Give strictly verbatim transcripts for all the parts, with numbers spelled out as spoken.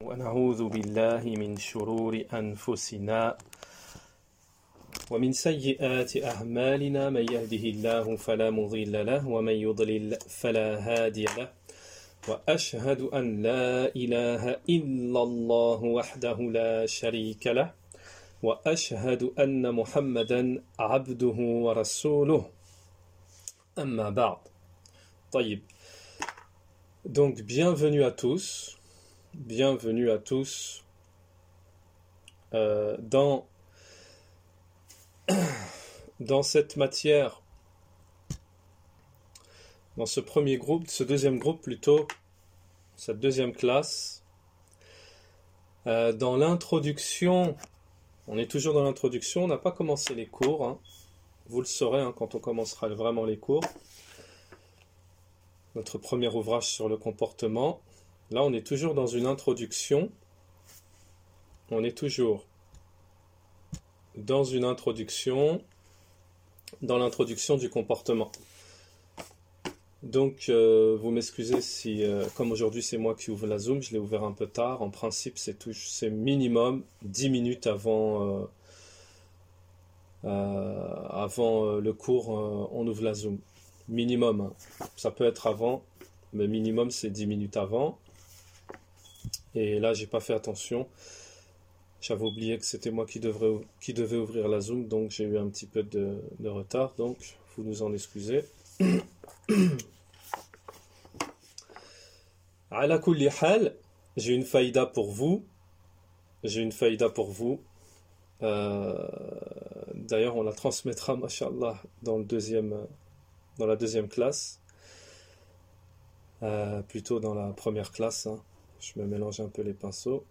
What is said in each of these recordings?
ونعوذ بالله من شرور أنفسنا ومن سيئات أعمالنا من يهده الله فلا مضل له ومن يضلل فلا هادي له وأشهد أن لا إله إلا الله وحده لا شريك له وأشهد أن محمدا عبده ورسوله أما بعد. طيب. Donc bienvenue à tous, bienvenue à tous euh, dans, dans cette matière, dans ce premier groupe, ce deuxième groupe plutôt, cette deuxième classe. Euh, dans l'introduction, on est toujours dans l'introduction, on n'a pas commencé les cours, hein. Vous le saurez hein, quand on commencera vraiment les cours. Notre premier ouvrage sur le comportement. Là, on est toujours dans une introduction. On est toujours dans une introduction, dans l'introduction du comportement. Donc, euh, vous m'excusez si, euh, comme aujourd'hui c'est moi qui ouvre la Zoom, je l'ai ouvert un peu tard. En principe, c'est, tout, c'est minimum dix minutes avant, euh, euh, avant euh, le cours, euh, on ouvre la Zoom. Minimum, hein. Ça peut être avant, mais minimum c'est dix minutes avant. Et là, j'ai pas fait attention. J'avais oublié que c'était moi qui, devrais, qui devais ouvrir la Zoom, donc j'ai eu un petit peu de, de retard, donc vous nous en excusez. Ala kulli hal, j'ai une faïda pour vous. J'ai une faïda pour vous. Euh, d'ailleurs, on la transmettra, mashallah, dans le deuxième. Dans la deuxième classe, euh, plutôt dans la première classe, hein. Je me mélange un peu les pinceaux.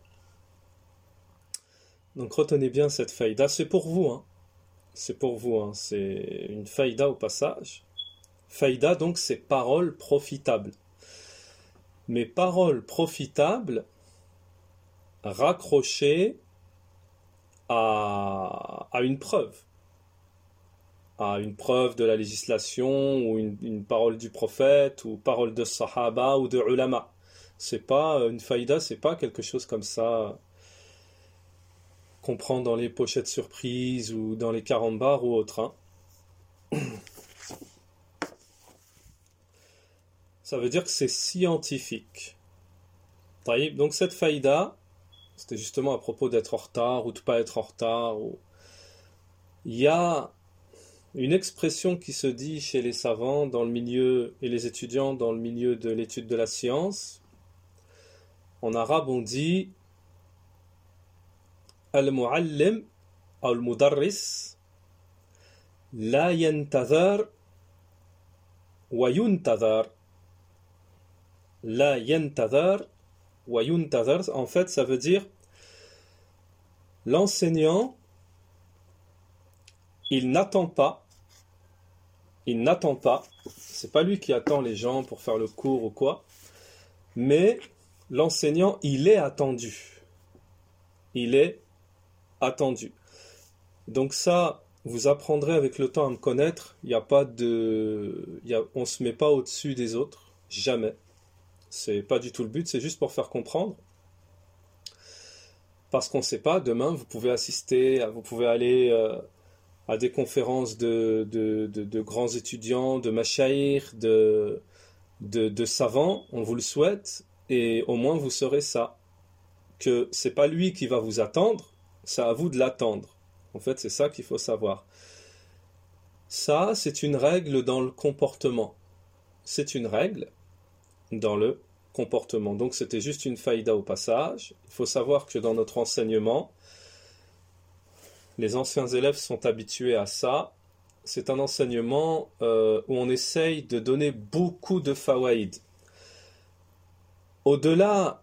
Donc retenez bien cette faïda, c'est pour vous, hein. C'est pour vous, hein. C'est une faïda au passage. Faïda, donc, c'est paroles profitables. Mais paroles profitables raccrochées à, à une preuve. À une preuve de la législation ou une, une parole du prophète ou parole de sahaba ou de ulama. C'est pas une faïda, c'est pas quelque chose comme ça qu'on prend dans les pochettes surprises ou dans les carambars ou autres, hein. Ça veut dire que c'est scientifique. Donc cette faïda, c'était justement à propos d'être en retard ou de pas être en retard. Ou... Il y a une expression qui se dit chez les savants dans le milieu et les étudiants dans le milieu de l'étude de la science. En arabe, on dit Al-Mu'allim ou Al-Mudarris La yantazar wa yuntazar. La yantazar wa yuntazar. En fait, ça veut dire l'enseignant, il n'attend pas, il n'attend pas, c'est pas lui qui attend les gens pour faire le cours ou quoi, mais l'enseignant, il est attendu. Il est attendu. Donc ça, vous apprendrez avec le temps à me connaître, il n'y a pas de... Y a, on ne se met pas au-dessus des autres, jamais. C'est pas du tout le but, c'est juste pour faire comprendre. Parce qu'on ne sait pas, demain, vous pouvez assister, vous pouvez aller... Euh, à des conférences de, de, de, de grands étudiants, de mashaïr, de, de, de savants, on vous le souhaite, et au moins vous saurez ça, que c'est pas lui qui va vous attendre, c'est à vous de l'attendre. En fait, c'est ça qu'il faut savoir. Ça, c'est une règle dans le comportement. C'est une règle dans le comportement. Donc, c'était juste une faïda au passage. Il faut savoir que dans notre enseignement, les anciens élèves sont habitués à ça. C'est un enseignement euh, où on essaye de donner beaucoup de fawaïd. Au-delà,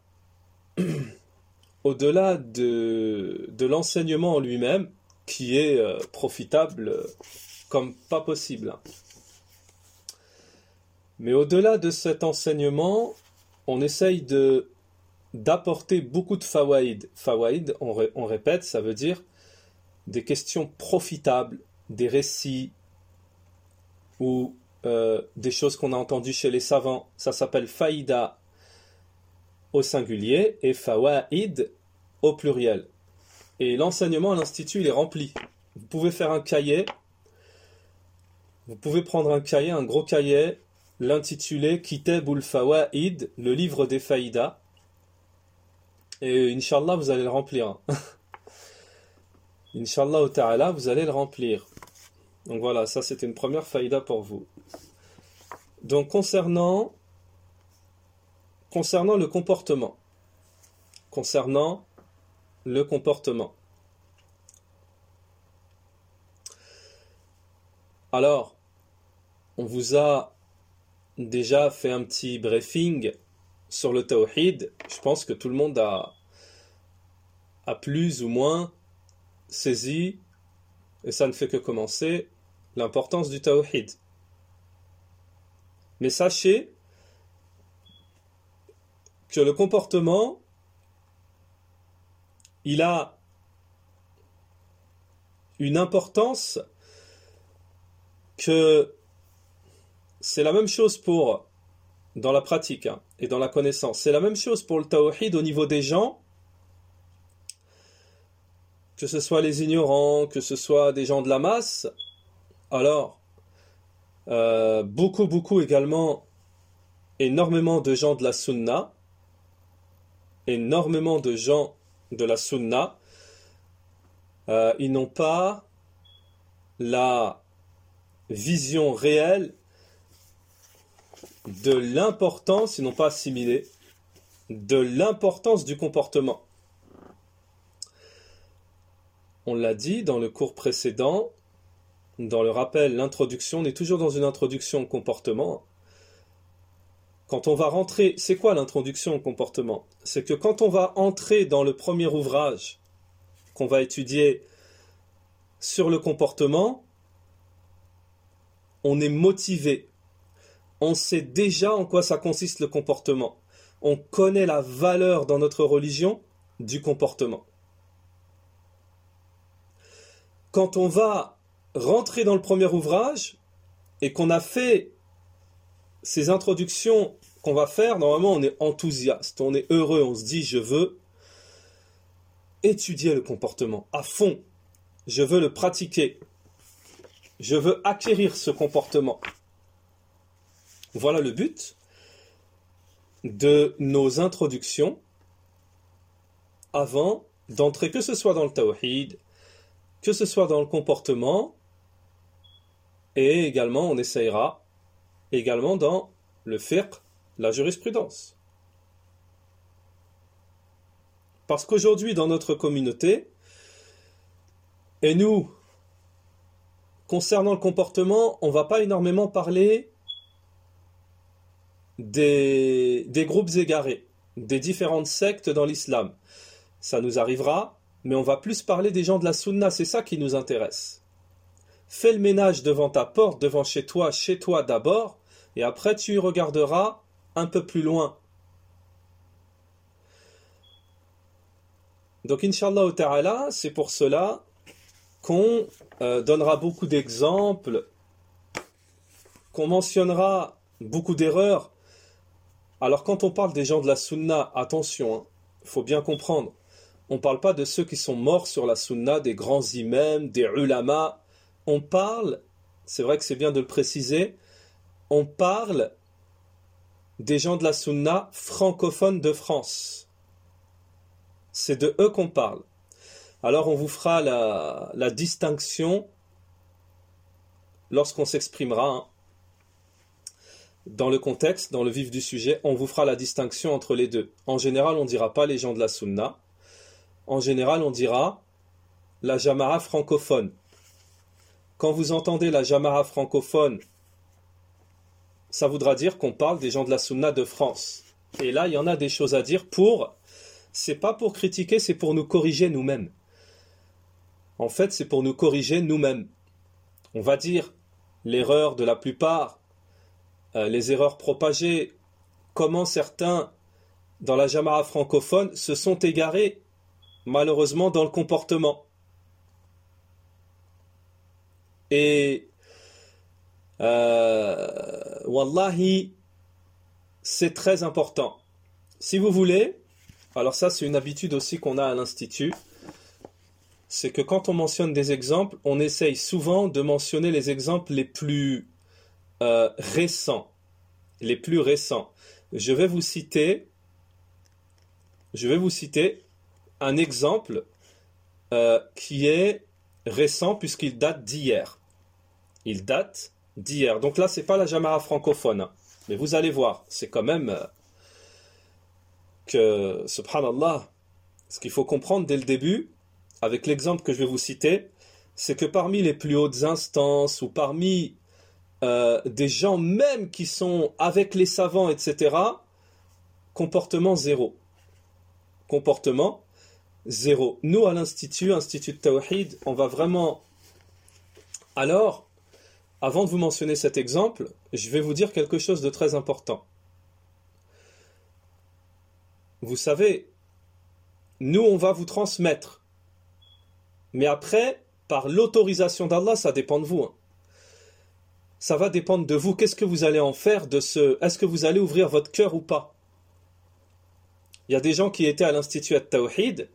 au-delà de, de l'enseignement en lui-même, qui est euh, profitable comme pas possible. Mais au-delà de cet enseignement, on essaye de, d'apporter beaucoup de fawaïd. Fawaïd, on, ré, on répète, ça veut dire des questions profitables, des récits ou euh, des choses qu'on a entendues chez les savants. Ça s'appelle faïda. au singulier et fawaid au pluriel. Et l'enseignement à l'Institut, il est rempli. Vous pouvez faire un cahier, vous pouvez prendre un cahier, un gros cahier, l'intituler Kitabul Fawaid, le livre des faïdas, et Inch'Allah, vous allez le remplir. Inch'Allah ta'ala, vous allez le remplir. Donc voilà, ça c'était une première faïda pour vous. Donc concernant, concernant le comportement, concernant le comportement. Alors, on vous a déjà fait un petit briefing sur le tawhid. Je pense que tout le monde a, a plus ou moins saisi, et ça ne fait que commencer, l'importance du tawhid. Mais sachez que le comportement, il a une importance que c'est la même chose pour, dans la pratique hein, et dans la connaissance, c'est la même chose pour le tawhid au niveau des gens, que ce soit les ignorants, que ce soit des gens de la masse. Alors, euh, beaucoup, beaucoup également, énormément de gens de la sunna, énormément de gens de la sunna, euh, ils n'ont pas la vision réelle de l'importance, ils n'ont pas assimilé, de l'importance du comportement. On l'a dit dans le cours précédent, dans le rappel, l'introduction, on est toujours dans une introduction au comportement. Quand on va rentrer, c'est quoi l'introduction au comportement? C'est que quand on va entrer dans le premier ouvrage qu'on va étudier sur le comportement, on est motivé. On sait déjà en quoi ça consiste le comportement. On connaît la valeur dans notre religion du comportement. Quand on va rentrer dans le premier ouvrage et qu'on a fait ces introductions qu'on va faire, normalement on est enthousiaste, on est heureux, on se dit je veux étudier le comportement à fond, je veux le pratiquer, je veux acquérir ce comportement. Voilà le but de nos introductions avant d'entrer, que ce soit dans le tawhid, que ce soit dans le comportement, et également on essayera également dans le fiqh, la jurisprudence. Parce qu'aujourd'hui dans notre communauté, et nous, concernant le comportement, on ne va pas énormément parler des, des groupes égarés, des différentes sectes dans l'islam. Ça nous arrivera, mais on va plus parler des gens de la sunna, c'est ça qui nous intéresse. Fais le ménage devant ta porte, devant chez toi, chez toi d'abord, et après tu regarderas un peu plus loin. Donc Inch'Allah ta'ala, c'est pour cela qu'on euh, donnera beaucoup d'exemples, qu'on mentionnera beaucoup d'erreurs. Alors quand on parle des gens de la sunna, attention, hein, faut bien comprendre, on ne parle pas de ceux qui sont morts sur la sunna, des grands imams, des ulama. On parle, c'est vrai que c'est bien de le préciser, on parle des gens de la sunna francophones de France. C'est de eux qu'on parle. Alors on vous fera la, la distinction lorsqu'on s'exprimera hein, dans le contexte, dans le vif du sujet, on vous fera la distinction entre les deux. En général, on ne dira pas les gens de la sunna. En général, on dira la jama'a francophone. Quand vous entendez la jama'a francophone, ça voudra dire qu'on parle des gens de la sunna de France. Et là, il y en a des choses à dire pour... C'est pas pour critiquer, c'est pour nous corriger nous-mêmes. En fait, c'est pour nous corriger nous-mêmes. On va dire l'erreur de la plupart, euh, les erreurs propagées, comment certains, dans la jama'a francophone, se sont égarés, malheureusement, dans le comportement. Et, euh, wallahi, c'est très important. Si vous voulez, alors ça c'est une habitude aussi qu'on a à l'Institut, c'est que quand on mentionne des exemples, on essaye souvent de mentionner les exemples les plus euh, récents. Les plus récents. Je vais vous citer, je vais vous citer un exemple euh, qui est récent puisqu'il date d'hier. Il date d'hier. Donc là, c'est pas la Jama'a francophone, hein. Mais vous allez voir, c'est quand même euh, que, subhanallah, ce qu'il faut comprendre dès le début, avec l'exemple que je vais vous citer, c'est que parmi les plus hautes instances ou parmi euh, des gens même qui sont avec les savants, et cetera, comportement zéro. Comportement zéro. Nous, à l'Institut, Institut de Tawhid, on va vraiment... Alors, avant de vous mentionner cet exemple, je vais vous dire quelque chose de très important. Vous savez, nous, on va vous transmettre. Mais après, par l'autorisation d'Allah, ça dépend de vous. Hein. Ça va dépendre de vous. Qu'est-ce que vous allez en faire de ce... Est-ce que vous allez ouvrir votre cœur ou pas? Il y a des gens qui étaient à l'Institut At-Tawhid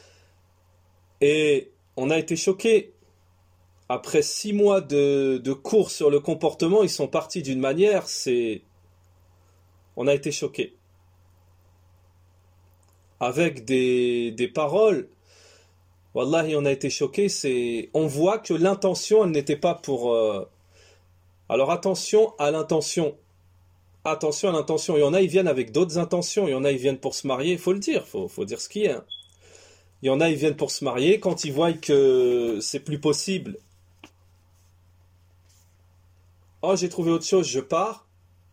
et on a été choqués. Après six mois de, de cours sur le comportement, ils sont partis d'une manière, c'est... On a été choqués. Avec des, des paroles, wallahi, on a été choqués, c'est... On voit que l'intention, elle n'était pas pour... Euh... Alors attention à l'intention. Attention à l'intention. Il y en a, ils viennent avec d'autres intentions. Il y en a, ils viennent pour se marier, il faut le dire, il faut, faut dire ce qu'il y a. Il y en a, ils viennent pour se marier, quand ils voient que c'est plus possible... Oh, j'ai trouvé autre chose, je pars.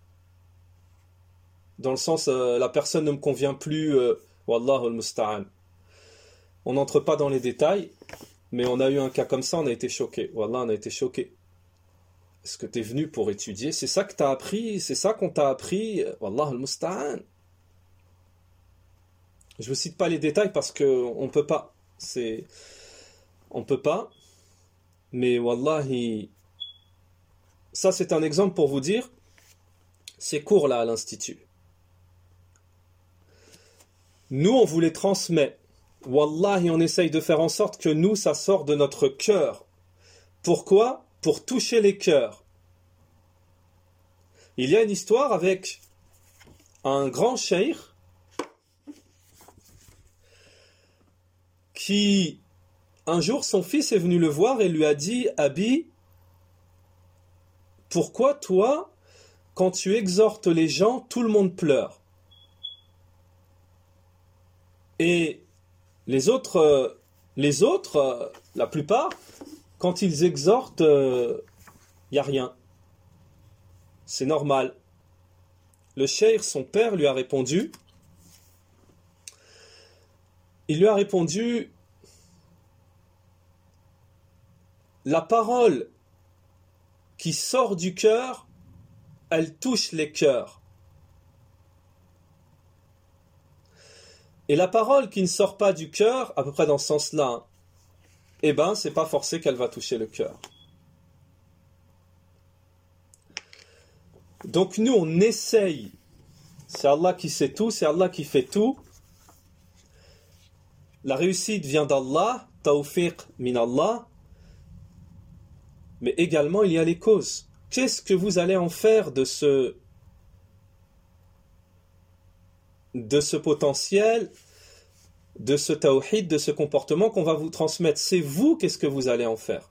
Dans le sens, euh, la personne ne me convient plus. Euh, Wallahu al-musta'an. On n'entre pas dans les détails, mais on a eu un cas comme ça, on a été choqués. Wallah, on a été choqués. Est-ce que tu es venu pour étudier? C'est ça que tu as appris? C'est ça qu'on t'a appris? Wallah al-musta'an. Je ne vous cite pas les détails parce qu'on ne peut pas. C'est... On ne peut pas. Mais wallahi... Ça, c'est un exemple pour vous dire, ces cours-là à l'Institut. Nous, on vous les transmet. Wallahi, on essaye de faire en sorte que nous, ça sort de notre cœur. Pourquoi? Pour toucher les cœurs. Il y a une histoire avec un grand cheikh qui, un jour, son fils est venu le voir et lui a dit « Abi, pourquoi toi, quand tu exhortes les gens, tout le monde pleure? Et les autres, euh, les autres, euh, la plupart, quand ils exhortent, il euh, n'y a rien. C'est normal. » Le cheikh, son père, lui a répondu, il lui a répondu, la parole qui sort du cœur, elle touche les cœurs. Et la parole qui ne sort pas du cœur, à peu près dans ce sens-là, hein, eh ben, c'est pas forcé qu'elle va toucher le cœur. Donc nous, on essaye. C'est Allah qui sait tout, c'est Allah qui fait tout. La réussite vient d'Allah, tawfiq min Allah. Mais également, il y a les causes. Qu'est-ce que vous allez en faire de ce, de ce potentiel, de ce tawhid, de ce comportement qu'on va vous transmettre? C'est vous, qu'est-ce que vous allez en faire?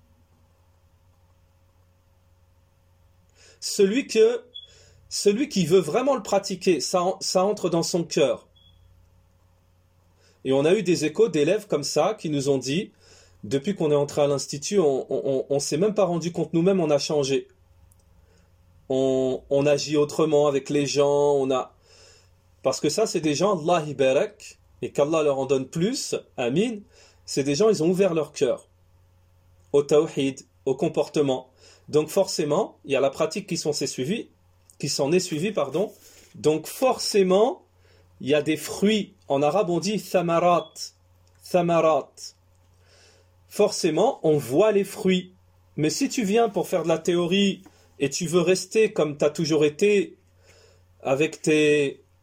Celui, que, celui qui veut vraiment le pratiquer, ça, ça entre dans son cœur. Et on a eu des échos d'élèves comme ça qui nous ont dit... Depuis qu'on est entré à l'Institut, on ne s'est même pas rendu compte nous-mêmes, on a changé. On, on agit autrement avec les gens, on a... Parce que ça, c'est des gens, Allah ibarak, et qu'Allah leur en donne plus, amin, c'est des gens, ils ont ouvert leur cœur au tawhid, au comportement. Donc forcément, il y a la pratique qui s'en est suivie, qui s'en est suivie, pardon. Donc forcément, il y a des fruits. En arabe, on dit thamarat, thamarat. Forcément, on voit les fruits. Mais si tu viens pour faire de la théorie et tu veux rester comme tu as toujours été, avec tes,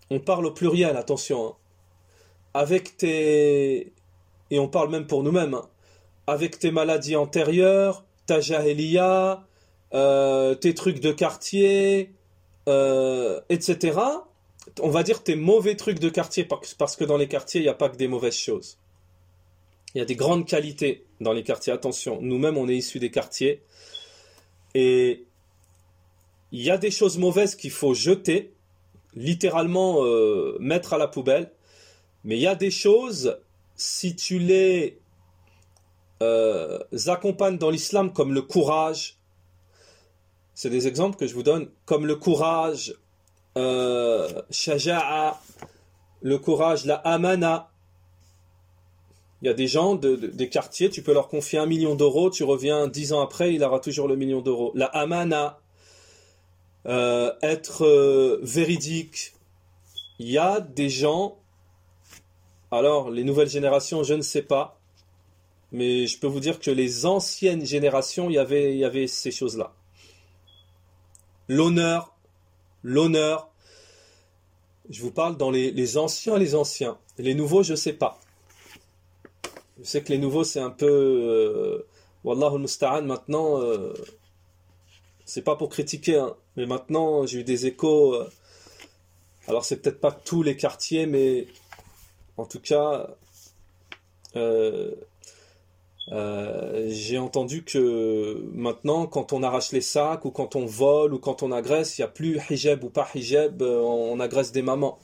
on parle au pluriel, attention, hein. Avec tes... Et on parle même pour nous-mêmes, hein. Avec tes maladies antérieures, ta jahiliya, euh, tes trucs de quartier, euh, et cetera. On va dire tes mauvais trucs de quartier, parce que dans les quartiers, il n'y a pas que des mauvaises choses. Il y a des grandes qualités dans les quartiers. Attention, nous-mêmes, on est issus des quartiers. Et il y a des choses mauvaises qu'il faut jeter, littéralement euh, mettre à la poubelle. Mais il y a des choses, si tu les euh, accompagnes dans l'islam, comme le courage, c'est des exemples que je vous donne, comme le courage, euh, shaja'a, le courage, la amana. Il y a des gens de, de, des quartiers, tu peux leur confier un million d'euros, tu reviens dix ans après, il aura toujours le million d'euros. La amana, euh, être euh, véridique. Il y a des gens, alors les nouvelles générations, je ne sais pas, mais je peux vous dire que les anciennes générations, il y avait, il y avait ces choses-là. L'honneur, l'honneur, je vous parle dans les, les anciens, les anciens. Les nouveaux, je ne sais pas. Je sais que les nouveaux, c'est un peu... Euh, Wallahu musta'an, maintenant, euh, c'est pas pour critiquer, hein, mais maintenant, j'ai eu des échos. Euh, alors, c'est peut-être pas tous les quartiers, mais en tout cas, euh, euh, j'ai entendu que maintenant, quand on arrache les sacs, ou quand on vole, ou quand on agresse, il n'y a plus hijab ou pas hijab, euh, on agresse des mamans.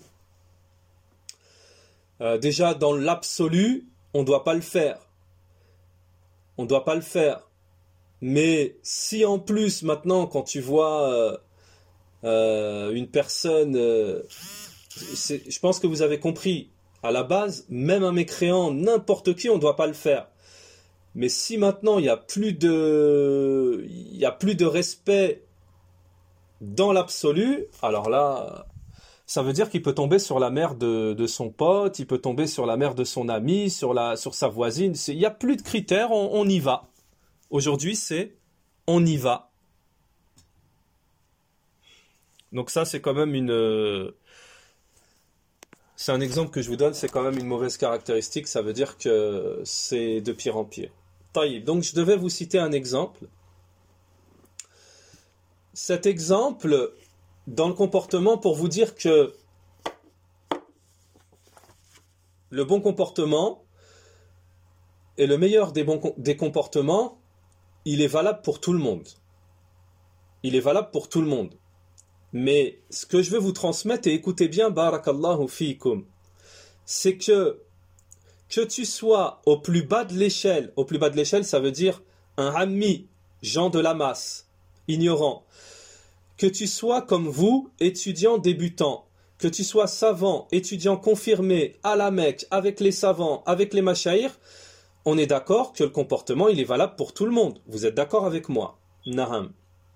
Euh, déjà, dans l'absolu, on ne doit pas le faire. On ne doit pas le faire. Mais si en plus, maintenant, quand tu vois euh, euh, une personne... Euh, c'est, je pense que vous avez compris. À la base, même un mécréant, n'importe qui, on ne doit pas le faire. Mais si maintenant, il n'y a plus de... il n'y a plus de respect dans l'absolu, alors là... Ça veut dire qu'il peut tomber sur la mère de, de son pote, il peut tomber sur la mère de son ami, sur, la, sur sa voisine. C'est, il n'y a plus de critères, on, on y va. Aujourd'hui, c'est on y va. Donc ça, c'est quand même une... C'est un exemple que je vous donne, c'est quand même une mauvaise caractéristique. Ça veut dire que c'est de pire en pire. Taïb. Donc je devais vous citer un exemple. Cet exemple... dans le comportement, pour vous dire que le bon comportement est le meilleur des, bons, des comportements, il est valable pour tout le monde. Il est valable pour tout le monde. Mais ce que je veux vous transmettre, et écoutez bien, barakallahu fiikum, c'est que que tu sois au plus bas de l'échelle, au plus bas de l'échelle, ça veut dire un ammi, gens de la masse, ignorant, que tu sois comme vous, étudiant débutant, que tu sois savant, étudiant confirmé, à la Mecque, avec les savants, avec les machaïrs, on est d'accord que le comportement, il est valable pour tout le monde. Vous êtes d'accord avec moi? Naham.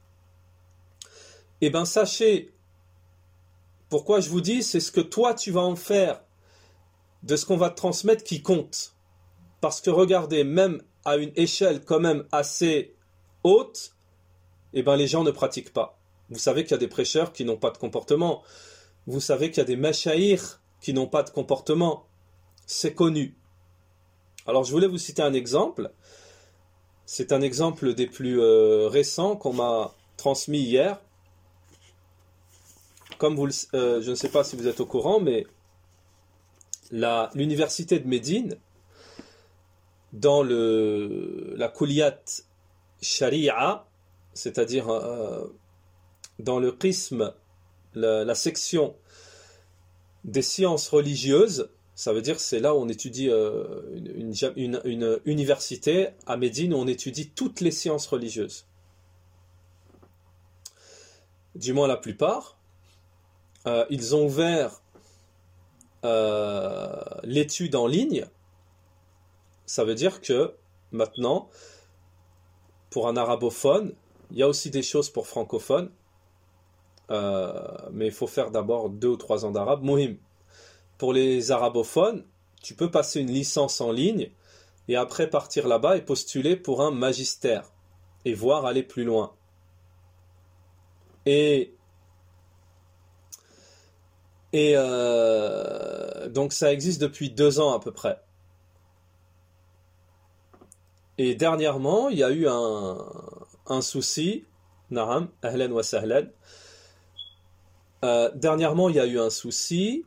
Eh bien, sachez, pourquoi je vous dis, c'est ce que toi, tu vas en faire de ce qu'on va te transmettre qui compte. Parce que regardez, même à une échelle quand même assez haute, eh bien, les gens ne pratiquent pas. Vous savez qu'il y a des prêcheurs qui n'ont pas de comportement. Vous savez qu'il y a des machaïrs qui n'ont pas de comportement. C'est connu. Alors je voulais vous citer un exemple. C'est un exemple des plus euh, récents qu'on m'a transmis hier. Comme vous le, euh, je ne sais pas si vous êtes au courant, mais la, l'université de Médine, dans le, la Kulliyat Sharia, c'est-à-dire... Euh, dans le qism, la, la section des sciences religieuses, ça veut dire c'est là où on étudie euh, une, une, une université à Médine où on étudie toutes les sciences religieuses. Du moins la plupart. Euh, ils ont ouvert euh, l'étude en ligne. Ça veut dire que maintenant, pour un arabophone, il y a aussi des choses pour francophones. Euh, mais il faut faire d'abord deux ou trois ans d'arabe. Mohim. Pour les arabophones, tu peux passer une licence en ligne et après partir là-bas et postuler pour un magistère et voir aller plus loin. Et Et euh, donc ça existe depuis deux ans à peu près. Et dernièrement, il y a eu un, un souci. Naam, ahlan wa sahlan. Euh, dernièrement, il y a eu un souci.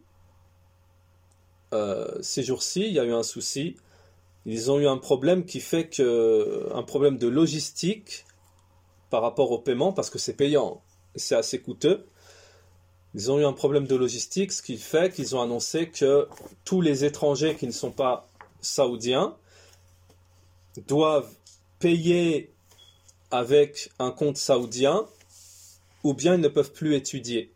Euh, ces jours-ci, il y a eu un souci. Ils ont eu un problème qui fait que un problème de logistique par rapport au paiement, parce que c'est payant, c'est assez coûteux. Ils ont eu un problème de logistique, ce qui fait qu'ils ont annoncé que tous les étrangers qui ne sont pas saoudiens doivent payer avec un compte saoudien, ou bien ils ne peuvent plus étudier.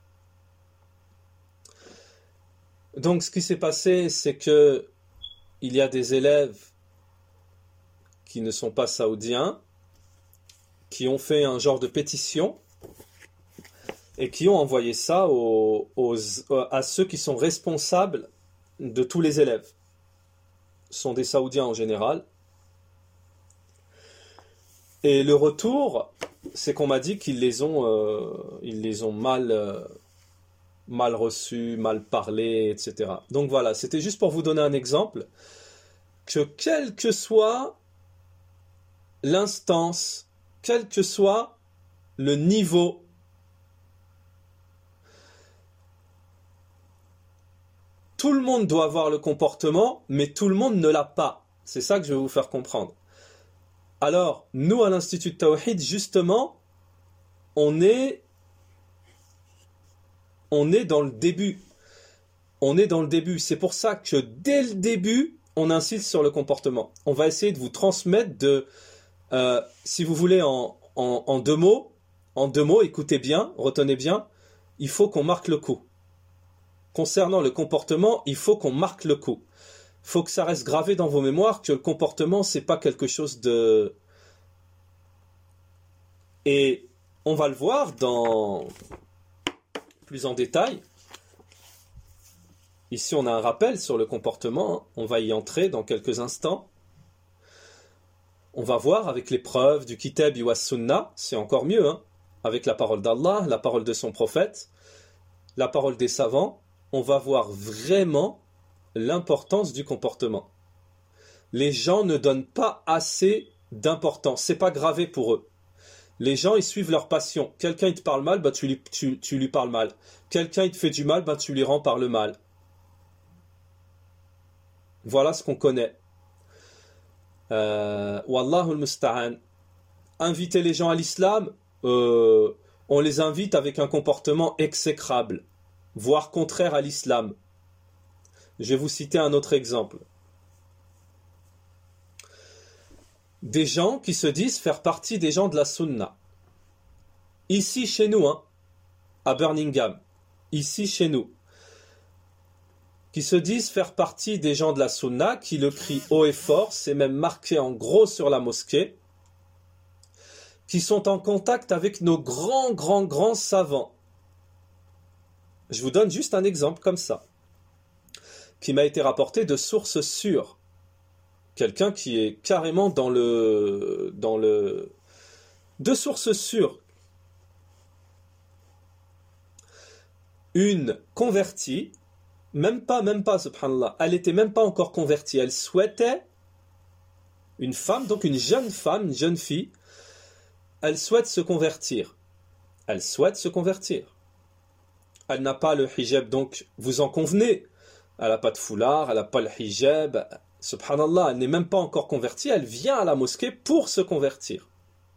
Donc ce qui s'est passé, c'est que il y a des élèves qui ne sont pas saoudiens, qui ont fait un genre de pétition et qui ont envoyé ça aux, aux, à ceux qui sont responsables de tous les élèves. Ce sont des Saoudiens en général. Et le retour, c'est qu'on m'a dit qu'ils les ont, euh, ils les ont mal, euh, mal reçus, mal parlé, et cetera. Donc voilà, c'était juste pour vous donner un exemple que quelle que soit l'instance, quel que soit le niveau, tout le monde doit avoir le comportement, mais tout le monde ne l'a pas. C'est ça que je vais vous faire comprendre. Alors, nous, à l'Institut de Tawhid, justement, on est, on est dans le début. On est dans le début. C'est pour ça que dès le début, on insiste sur le comportement. On va essayer de vous transmettre de, euh, si vous voulez, en, en, en deux mots, en deux mots, écoutez bien, retenez bien, il faut qu'on marque le coup. Concernant le comportement, il faut qu'on marque le coup. Il faut que ça reste gravé dans vos mémoires que le comportement, c'est pas quelque chose de... Et on va le voir dans plus en détail. Ici, on a un rappel sur le comportement. On va y entrer dans quelques instants. On va voir avec les preuves du Kitab wa Sunnah, c'est encore mieux, hein, avec la parole d'Allah, la parole de son prophète, la parole des savants. On va voir vraiment l'importance du comportement. Les gens ne donnent pas assez d'importance. C'est pas gravé pour eux. Les gens, ils suivent leur passion. Quelqu'un, il te parle mal, bah, tu, lui, tu, tu lui parles mal. Quelqu'un, il te fait du mal, bah, tu lui rends par le mal. Voilà ce qu'on connaît. Euh, Wallahu al-musta'an. Inviter les gens à l'islam, euh, on les invite avec un comportement exécrable, voire contraire à l'islam. Je vais vous citer un autre exemple. Des gens qui se disent faire partie des gens de la Sunna. Ici chez nous, hein, à Birmingham, ici chez nous, qui se disent faire partie des gens de la Sunna, qui le crient haut et fort, c'est même marqué en gros sur la mosquée, qui sont en contact avec nos grands, grands, grands savants. Je vous donne juste un exemple comme ça, qui m'a été rapporté de sources sûres. Quelqu'un qui est carrément dans le... dans le... de sources sûres. Une convertie, même pas, même pas, subhanallah, elle était même pas encore convertie, elle souhaitait, une femme, donc une jeune femme, une jeune fille, elle souhaite se convertir. Elle souhaite se convertir. Elle n'a pas le hijab, donc vous en convenez. Elle n'a pas de foulard, elle n'a pas le hijab. Subhanallah, elle n'est même pas encore convertie, elle vient à la mosquée pour se convertir.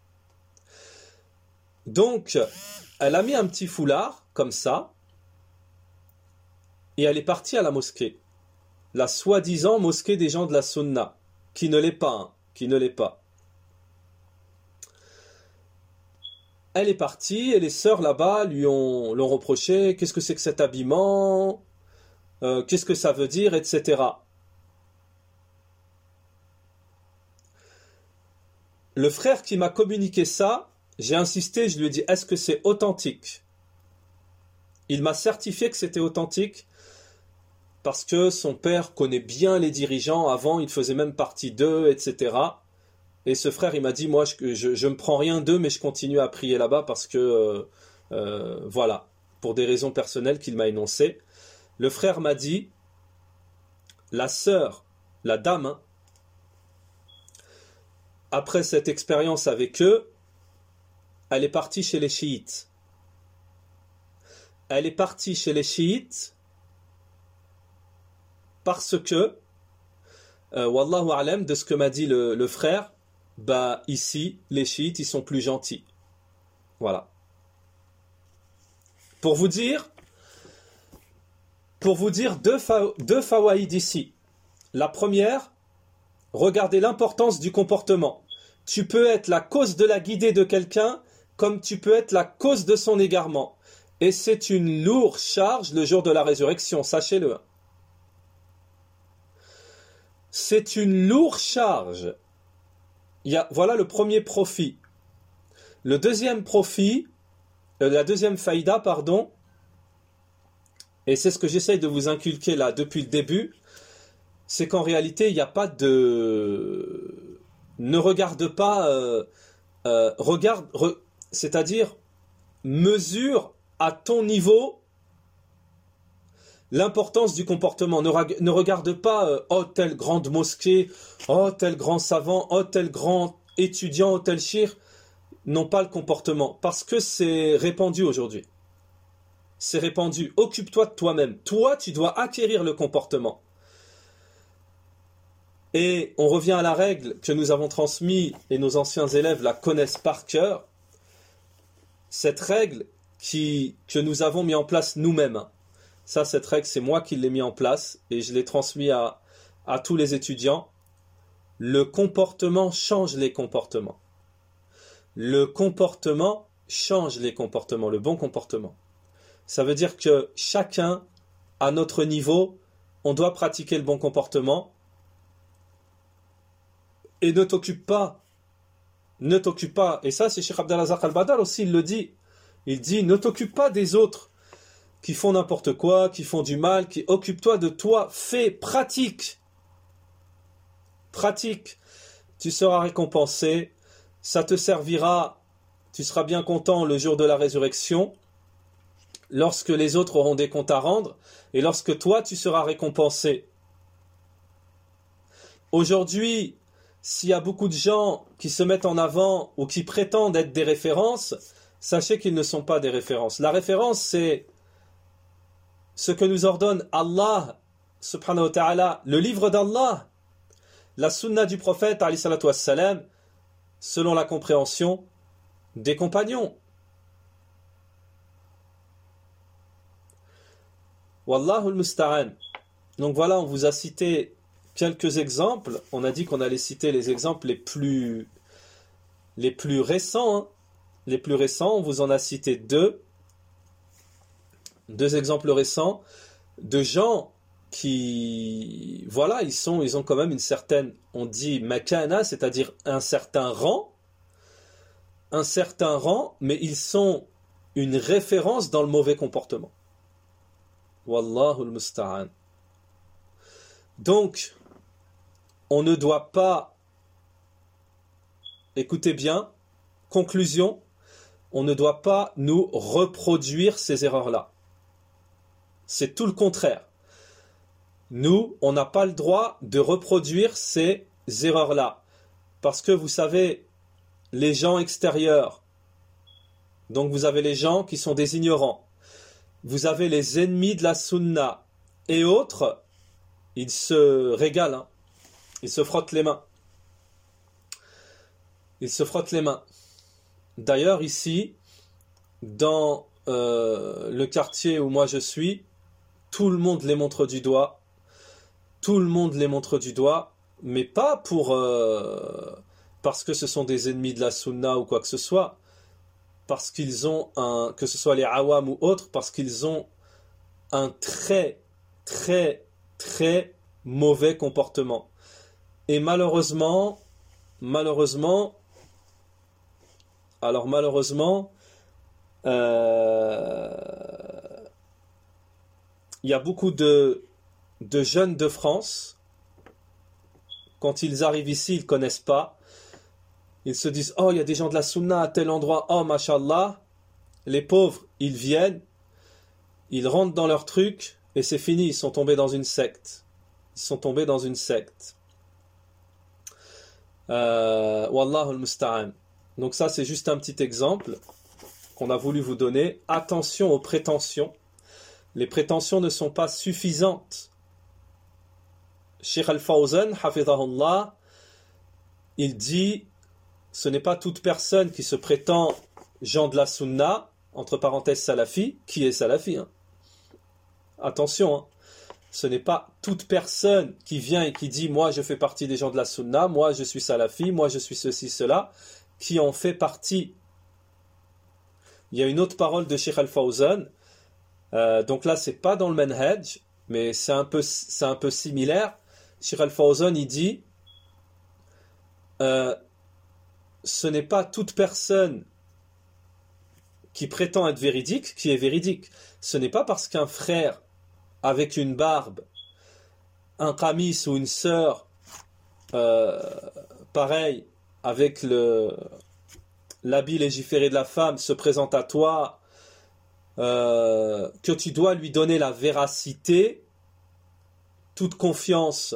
Donc, elle a mis un petit foulard, comme ça, et elle est partie à la mosquée. La soi-disant mosquée des gens de la Sunna, qui ne l'est pas, hein, qui ne l'est pas. Elle est partie, et les sœurs là-bas lui ont, l'ont reproché, qu'est-ce que c'est que cet habillement, euh, qu'est-ce que ça veut dire, et cetera. Le frère qui m'a communiqué ça, j'ai insisté, je lui ai dit, est-ce que c'est authentique? Il m'a certifié que c'était authentique, parce que son père connaît bien les dirigeants, avant il faisait même partie d'eux, et cetera. Et ce frère, il m'a dit, moi, je, je, je me prends rien d'eux, mais je continue à prier là-bas parce que, euh, euh, voilà, pour des raisons personnelles qu'il m'a énoncées. Le frère m'a dit, la sœur, la dame, hein, après cette expérience avec eux, elle est partie chez les chiites. Elle est partie chez les chiites parce que, euh, wallahu alam, de ce que m'a dit le, le frère, bah ici, les chiites, ils sont plus gentils. Voilà. Pour vous dire, pour vous dire deux, fa deux fawaïd ici. La première, regardez l'importance du comportement. Tu peux être la cause de la guidée de quelqu'un, comme tu peux être la cause de son égarement. Et c'est une lourde charge le jour de la résurrection, sachez-le. C'est une lourde charge. Il y a, voilà le premier profit. Le deuxième profit, euh, la deuxième faïda, pardon, et c'est ce que j'essaye de vous inculquer là depuis le début, c'est qu'en réalité, il n'y a pas de... Ne regarde pas... Euh, euh, regarde, re... c'est-à-dire, mesure à ton niveau l'importance du comportement. Ne, reg... ne regarde pas, euh, oh, telle grande mosquée, oh, tel grand savant, oh, tel grand étudiant, oh, tel shir. Non, pas le comportement. Parce que c'est répandu aujourd'hui. C'est répandu. Occupe-toi de toi-même. Toi, tu dois acquérir le comportement. Et on revient à la règle que nous avons transmise et nos anciens élèves la connaissent par cœur. Cette règle qui, que nous avons mis en place nous-mêmes. Ça, cette règle, c'est moi qui l'ai mis en place et je l'ai transmis à, à tous les étudiants. Le comportement change les comportements. Le comportement change les comportements, le bon comportement. Ça veut dire que chacun, à notre niveau, on doit pratiquer le bon comportement. Et ne t'occupe pas, ne t'occupe pas, et ça c'est Cheikh Abdelazak al-Badal aussi, il le dit, il dit, ne t'occupe pas des autres qui font n'importe quoi, qui font du mal, qui occupe-toi de toi, fais, pratique, pratique, tu seras récompensé, ça te servira, tu seras bien content le jour de la résurrection, lorsque les autres auront des comptes à rendre, et lorsque toi tu seras récompensé. Aujourd'hui, s'il y a beaucoup de gens qui se mettent en avant ou qui prétendent être des références, sachez qu'ils ne sont pas des références. La référence, c'est ce que nous ordonne Allah, subhanahu wa ta'ala, le livre d'Allah, la sunna du prophète, alayhi salatu wassalam, selon la compréhension des compagnons. Wallahu al-musta'an. Donc voilà, on vous a cité quelques exemples. On a dit qu'on allait citer les exemples les plus, les plus récents. Hein. Les plus récents, on vous en a cité deux. Deux exemples récents de gens qui, voilà, ils sont, ils ont quand même une certaine, on dit makana, c'est-à-dire un certain rang, un certain rang, mais ils sont une référence dans le mauvais comportement. Wallahu al-musta'an. Donc, on ne doit pas, écoutez bien, conclusion, on ne doit pas nous reproduire ces erreurs-là. C'est tout le contraire. Nous, on n'a pas le droit de reproduire ces erreurs-là. Parce que vous savez, les gens extérieurs, donc vous avez les gens qui sont des ignorants, vous avez les ennemis de la sunna et autres, ils se régalent, hein. Ils se frottent les mains. Ils se frottent les mains. D'ailleurs, ici, dans euh, le quartier où moi je suis, tout le monde les montre du doigt. Tout le monde les montre du doigt, mais pas pour euh, parce que ce sont des ennemis de la sunna ou quoi que ce soit, parce qu'ils ont un, que ce soit les awam ou autres, parce qu'ils ont un très, très, très mauvais comportement. Et malheureusement, malheureusement, alors malheureusement, euh, il y a beaucoup de, de jeunes de France, quand ils arrivent ici, ils ne connaissent pas, ils se disent, oh, il y a des gens de la sunna à tel endroit, oh, mashallah, les pauvres, ils viennent, ils rentrent dans leur truc, et c'est fini, ils sont tombés dans une secte. Ils sont tombés dans une secte. Euh, Wallahu al-musta'an. Donc ça, c'est juste un petit exemple qu'on a voulu vous donner. Attention aux prétentions. Les prétentions ne sont pas suffisantes. Cheikh Al-Fawzan, hafidhahullah, il dit, ce n'est pas toute personne qui se prétend gens de la sunna, entre parenthèses salafi, qui est salafi. Hein. Attention, hein. Ce n'est pas toute personne qui vient et qui dit, moi je fais partie des gens de la sunna, moi je suis salafi, moi je suis ceci, cela, qui en fait partie. Il y a une autre parole de Cheikh Al-Fawzan, euh, donc là c'est pas dans le manhaj, mais c'est un peu, c'est un peu similaire. Cheikh Al-Fawzan il dit, euh, ce n'est pas toute personne qui prétend être véridique qui est véridique. Ce n'est pas parce qu'un frère avec une barbe, un qamis ou une sœur, euh, pareil, avec le, l'habit légiféré de la femme se présente à toi, euh, que tu dois lui donner la véracité, toute confiance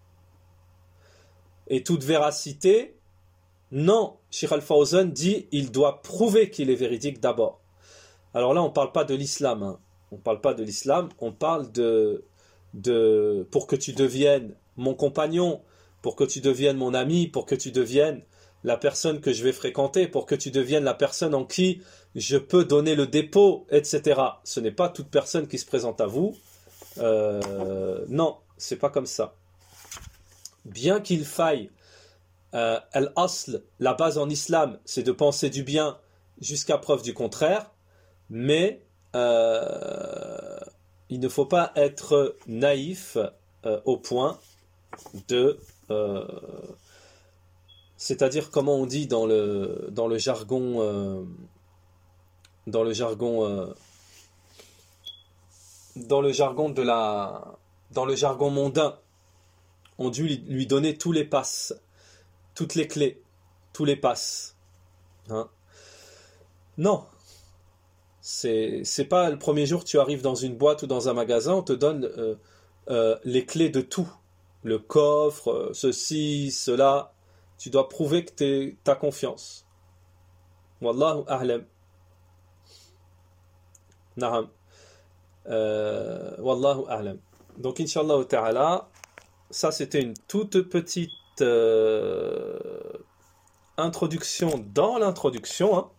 et toute véracité. Non, Cheikh Al-Fawzan dit, il doit prouver qu'il est véridique d'abord. Alors là, on ne parle pas de l'islam, hein. On ne parle pas de l'islam, on parle de, de, pour que tu deviennes mon compagnon, pour que tu deviennes mon ami, pour que tu deviennes la personne que je vais fréquenter, pour que tu deviennes la personne en qui je peux donner le dépôt, et cetera. Ce n'est pas toute personne qui se présente à vous. Euh, non, c'est pas comme ça. Bien qu'il faille, euh, al-asl, la base en islam, c'est de penser du bien jusqu'à preuve du contraire, mais Euh, il ne faut pas être naïf euh, au point de, euh, c'est-à-dire comment on dit dans le dans le jargon, euh, dans le jargon, euh, dans le jargon de la, dans le jargon mondain, on dû lui, lui donner tous les passes, toutes les clés, tous les passes. Hein? Non. C'est, c'est pas le premier jour que tu arrives dans une boîte ou dans un magasin, on te donne euh, euh, les clés de tout. Le coffre, euh, ceci, cela. Tu dois prouver que tu as confiance. Wallahu a'lam. Na'am. Euh, Wallahu a'lam. Donc, Inch'Allah ta'ala, ça c'était une toute petite euh, introduction dans l'introduction, hein,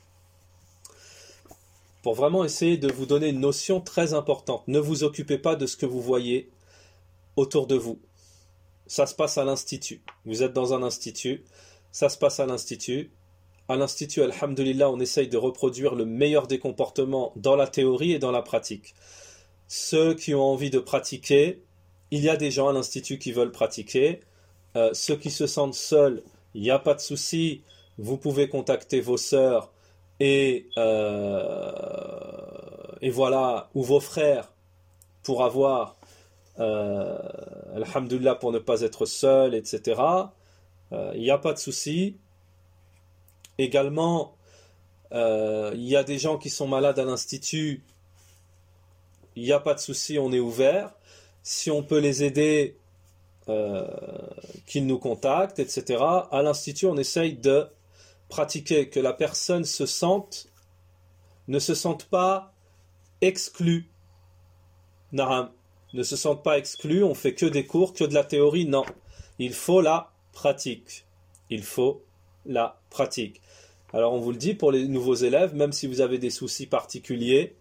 pour vraiment essayer de vous donner une notion très importante. Ne vous occupez pas de ce que vous voyez autour de vous. Ça se passe à l'institut. Vous êtes dans un institut, ça se passe à l'institut. À l'institut, alhamdulillah, on essaye de reproduire le meilleur des comportements dans la théorie et dans la pratique. Ceux qui ont envie de pratiquer, il y a des gens à l'institut qui veulent pratiquer. Euh, ceux qui se sentent seuls, il n'y a pas de souci. Vous pouvez contacter vos sœurs et, euh, et voilà, ou vos frères pour avoir, euh, alhamdulillah, pour ne pas être seul, et cetera. Euh, il n'y a pas de souci. Également, euh, il y a des gens qui sont malades à l'institut, il n'y a pas de souci, on est ouvert. Si on peut les aider, euh, qu'ils nous contactent, et cetera. À l'institut, on essaye de pratiquer, que la personne se sente, ne se sente pas exclue. Naram, ne se sente pas exclue, on fait que des cours, que de la théorie, non. Il faut la pratique. Il faut la pratique. Alors on vous le dit pour les nouveaux élèves, même si vous avez des soucis particuliers,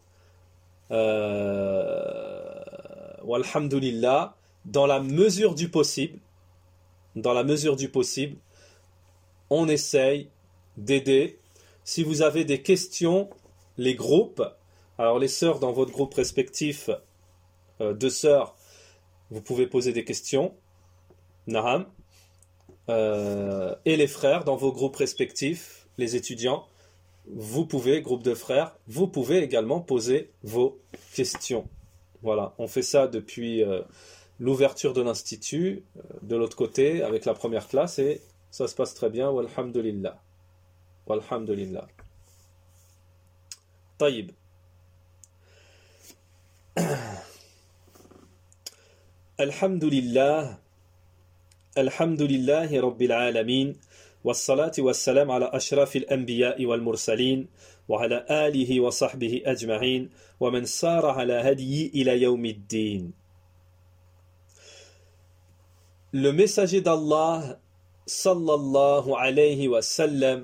euh, walhamdulillah, dans la mesure du possible, dans la mesure du possible, on essaye d'aider. Si vous avez des questions, les groupes, alors les sœurs dans votre groupe respectif, euh, deux sœurs, vous pouvez poser des questions, Naham, euh, et les frères dans vos groupes respectifs, les étudiants, vous pouvez, groupe de frères, vous pouvez également poser vos questions. Voilà, on fait ça depuis euh, l'ouverture de l'institut, euh, de l'autre côté, avec la première classe, et ça se passe très bien, walhamdulillah. Walhamdulillah. Taïb. Alhamdulillah, Alhamdulillahi Rabbil Alamin, wassalati wassalam ala ashrafil anbiya'i wal mursalin, wa ala alihi wa sahbihi ajma'in, wa man sara ala hadiyi ila yawmiddin. Le messager d'Allah, sallallahu alayhi wa sallam,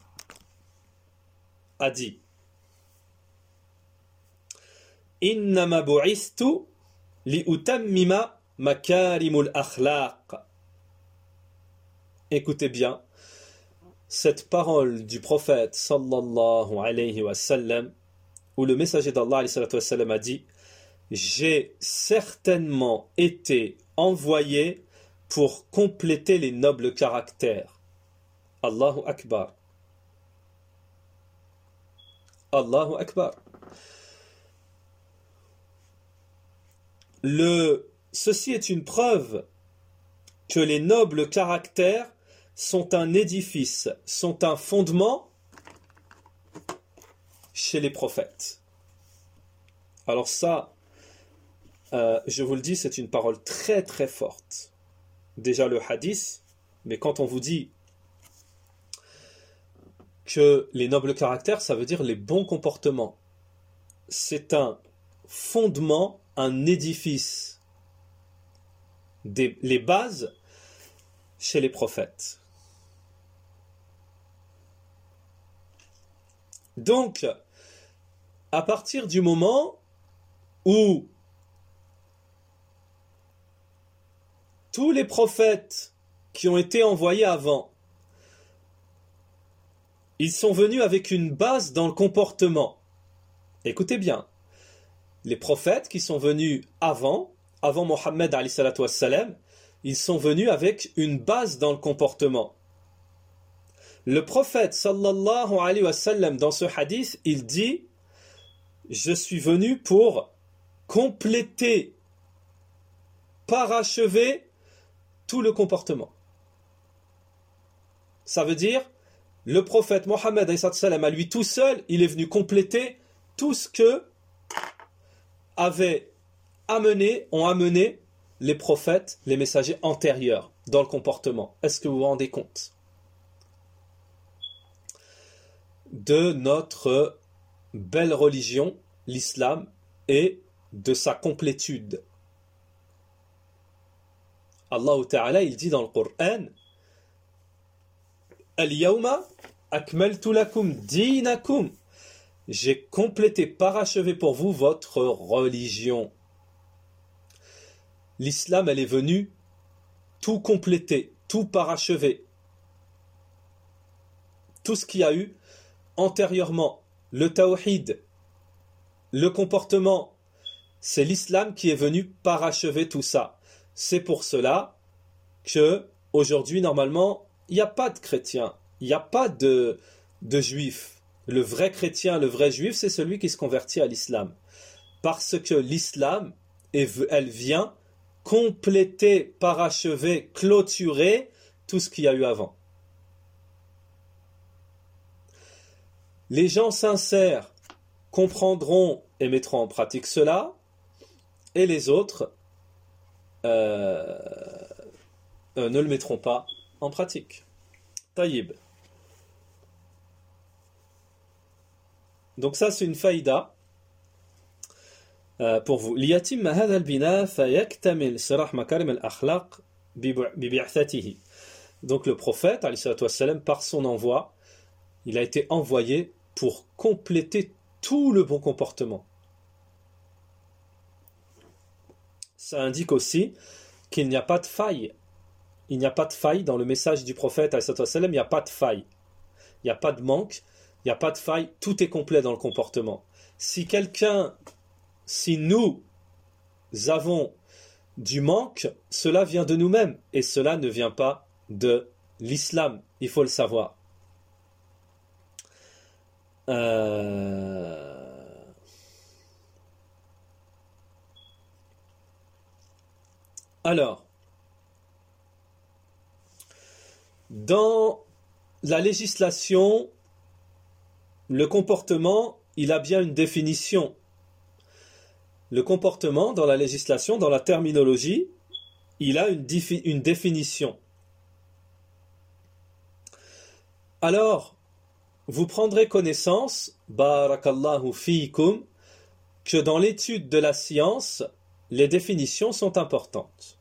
a dit: Innama bu'istu li utammima makarimul akhlaq. Écoutez bien cette parole du prophète sallallahu alayhi wa sallam, où le messager d'Allah alayhi wa sallam a dit: j'ai certainement été envoyé pour compléter les nobles caractères. Allahu Akbar. Allahu Akbar. Le, ceci est une preuve que les nobles caractères sont un édifice, sont un fondement chez les prophètes. Alors ça, euh, je vous le dis, c'est une parole très très forte. Déjà le hadith, mais quand on vous dit que les nobles caractères, ça veut dire les bons comportements. C'est un fondement, un édifice, des, les bases chez les prophètes. Donc, à partir du moment où tous les prophètes qui ont été envoyés avant, ils sont venus avec une base dans le comportement. Écoutez bien, les prophètes qui sont venus avant, avant Mohammed alayhi salatu wassalam, ils sont venus avec une base dans le comportement. Le prophète sallallahu alayhi wa sallam, dans ce hadith, il dit: je suis venu pour compléter, parachever tout le comportement. Ça veut dire, le prophète Mohammed alayhi sallam, à lui tout seul, il est venu compléter tout ce que avaient amené, ont amené les prophètes, les messagers antérieurs dans le comportement. Est-ce que vous vous rendez compte de notre belle religion, l'islam, et de sa complétude? Allah Ta'ala, il dit dans le Coran: Al-yawma akmaltu lakum dinakum. J'ai complété, parachevé pour vous votre religion. L'islam, elle est venue tout compléter, tout parachever. Tout ce qu'il y a eu antérieurement, le tawhid, le comportement, c'est l'islam qui est venu parachever tout ça. C'est pour cela que aujourd'hui, normalement, il n'y a pas de chrétiens, il n'y a pas de, de juifs. Le vrai chrétien, le vrai juif, c'est celui qui se convertit à l'islam. Parce que l'islam, elle vient compléter, parachever, clôturer tout ce qu'il y a eu avant. Les gens sincères comprendront et mettront en pratique cela, et les autres euh, euh, ne le mettront pas en pratique. Taïb. Donc ça, c'est une faïda euh, pour vous. ليتم هذا البناء فيكتمل صلاح مكارم الأخلاق ببعثته. Donc le prophète, alayhi salatu wassalam, par son envoi, il a été envoyé pour compléter tout le bon comportement. Ça indique aussi qu'il n'y a pas de faille. Il n'y a pas de faille dans le message du prophète, alayhi salatu wassalam, il n'y a pas de faille. Il n'y a pas de manque. Il n'y a pas de faille, tout est complet dans le comportement. Si quelqu'un, si nous avons du manque, cela vient de nous-mêmes et cela ne vient pas de l'islam, il faut le savoir. Euh... Alors, dans la législation, le comportement, il a bien une définition. Le comportement, dans la législation, dans la terminologie, il a une, défi- une définition. Alors, vous prendrez connaissance, barakallahu fiikum, que dans l'étude de la science, les définitions sont importantes.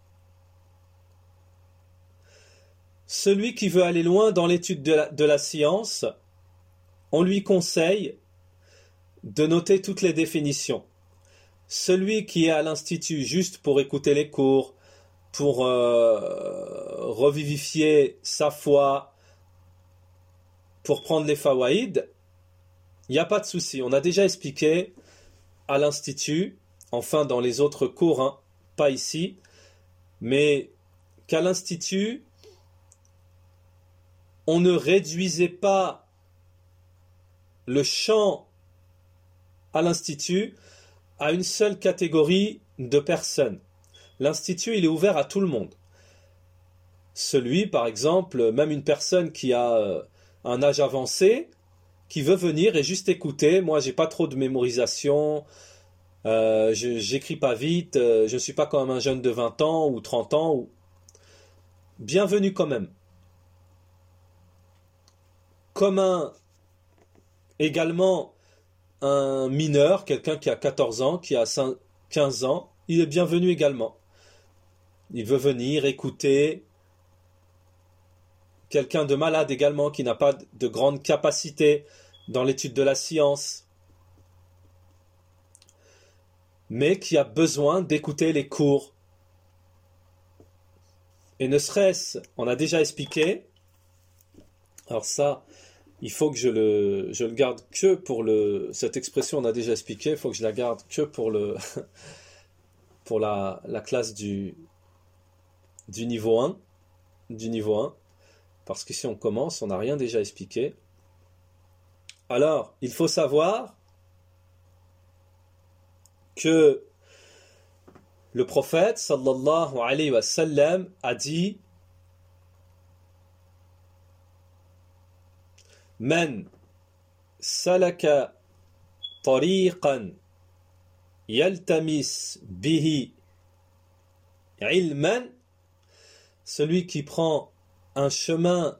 Celui qui veut aller loin dans l'étude de la, de la science, on lui conseille de noter toutes les définitions. Celui qui est à l'institut juste pour écouter les cours, pour euh, revivifier sa foi, pour prendre les fawaïd, il n'y a pas de souci. On a déjà expliqué à l'institut, enfin dans les autres cours, hein, pas ici, mais qu'à l'institut, on ne réduisait pas le champ à l'institut à une seule catégorie de personnes. L'institut, il est ouvert à tout le monde. Celui, par exemple, même une personne qui a euh, un âge avancé, qui veut venir et juste écouter. Moi, j'ai pas trop de mémorisation, euh, je j'écris pas vite, euh, je ne suis pas comme un jeune de vingt ans ou trente ans. Ou... Bienvenue quand même. Comme un, également un mineur, quelqu'un qui a quatorze ans, qui a quinze ans, il est bienvenu également. Il veut venir écouter. Quelqu'un de malade également, qui n'a pas de grande capacité dans l'étude de la science, mais qui a besoin d'écouter les cours. Et ne serait-ce, on a déjà expliqué, alors ça, il faut que je le, je le garde que pour le, cette expression on a déjà expliqué, il faut que je la garde que pour le, pour la, la classe du, du niveau un, du niveau un, parce que si on commence, on n'a rien déjà expliqué. Alors, il faut savoir que le prophète sallallahu alayhi wa sallam a dit Man salaka tariqan yaltamis bihi ilman, celui qui prend un chemin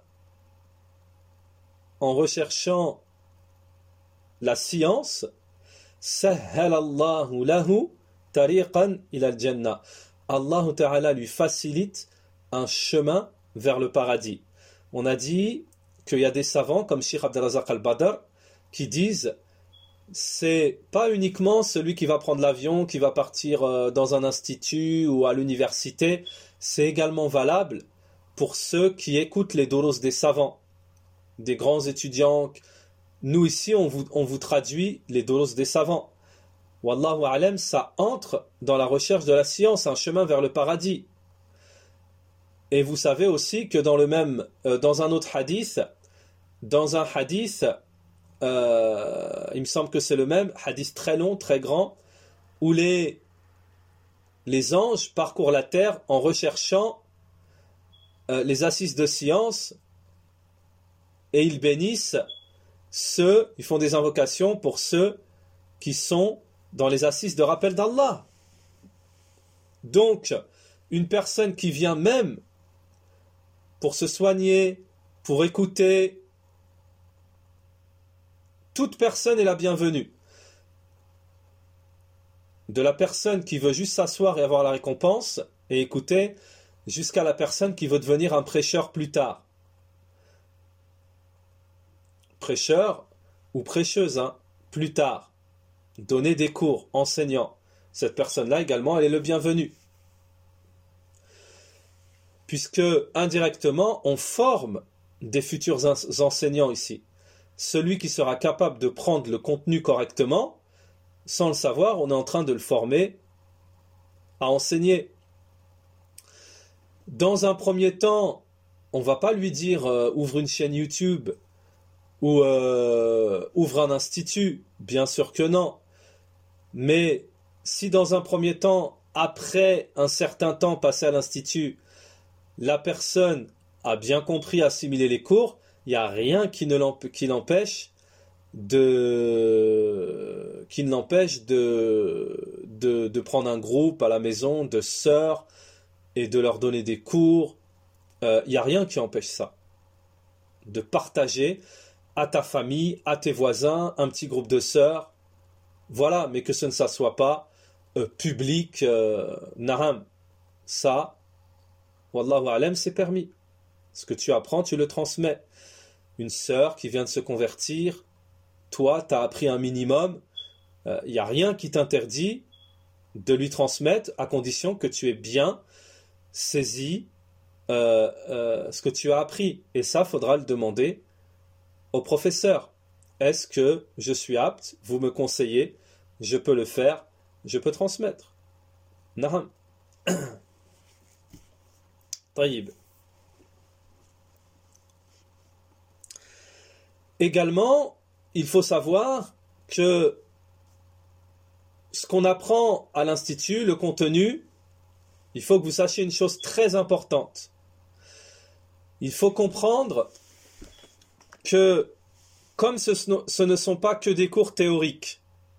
en recherchant la science, sahhalallahu lahu tariqan ila al-jannah. Allah Ta'ala lui facilite un chemin vers le paradis. On a dit qu'il y a des savants comme Cheikh Abdelrazak al-Badr qui disent c'est pas uniquement celui qui va prendre l'avion, qui va partir dans un institut ou à l'université, c'est également valable pour ceux qui écoutent les doros des savants, des grands étudiants. Nous ici, on vous, on vous traduit les doros des savants. Wallahu a'lam, ça entre dans la recherche de la science, un chemin vers le paradis. Et vous savez aussi que dans le même, euh, dans un autre hadith, dans un hadith, euh, il me semble que c'est le même, hadith très long, très grand, où les, les anges parcourent la terre en recherchant euh, les assises de science et ils bénissent ceux, ils font des invocations pour ceux qui sont dans les assises de rappel d'Allah. Donc, une personne qui vient même pour se soigner, pour écouter, toute personne est la bienvenue. De la personne qui veut juste s'asseoir et avoir la récompense et écouter, jusqu'à la personne qui veut devenir un prêcheur plus tard. Prêcheur ou prêcheuse, hein, plus tard. Donner des cours, enseignant. Cette personne-là également, elle est le bienvenu. Puisque indirectement, on forme des futurs enseignants ici. Celui qui sera capable de prendre le contenu correctement, sans le savoir, on est en train de le former à enseigner. Dans un premier temps, on ne va pas lui dire euh, ouvre une chaîne YouTube ou euh, ouvre un institut, bien sûr que non. Mais si dans un premier temps, après un certain temps passé à l'institut, la personne a bien compris, assimiler les cours, il n'y a rien qui ne l'empêche, qui l'empêche de, qui ne l'empêche de, de, de prendre un groupe à la maison de sœurs et de leur donner des cours. Il euh, n'y a rien qui empêche ça. De partager à ta famille, à tes voisins, un petit groupe de sœurs. Voilà, mais que ce ne soit pas euh, public, euh, naram. Ça, wallahu alam, c'est permis. Ce que tu apprends, tu le transmets. Une sœur qui vient de se convertir, toi, tu as appris un minimum, il euh, n'y a rien qui t'interdit de lui transmettre à condition que tu aies bien saisi euh, euh, ce que tu as appris. Et ça, faudra le demander au professeur. Est-ce que je suis apte? Vous me conseillez? Je peux le faire? Je peux transmettre? Naham. Taïb. Également, il faut savoir que ce qu'on apprend à l'Institut, le contenu, il faut que vous sachiez une chose très importante. Il faut comprendre que, comme ce, ce ne sont pas que des cours théoriques,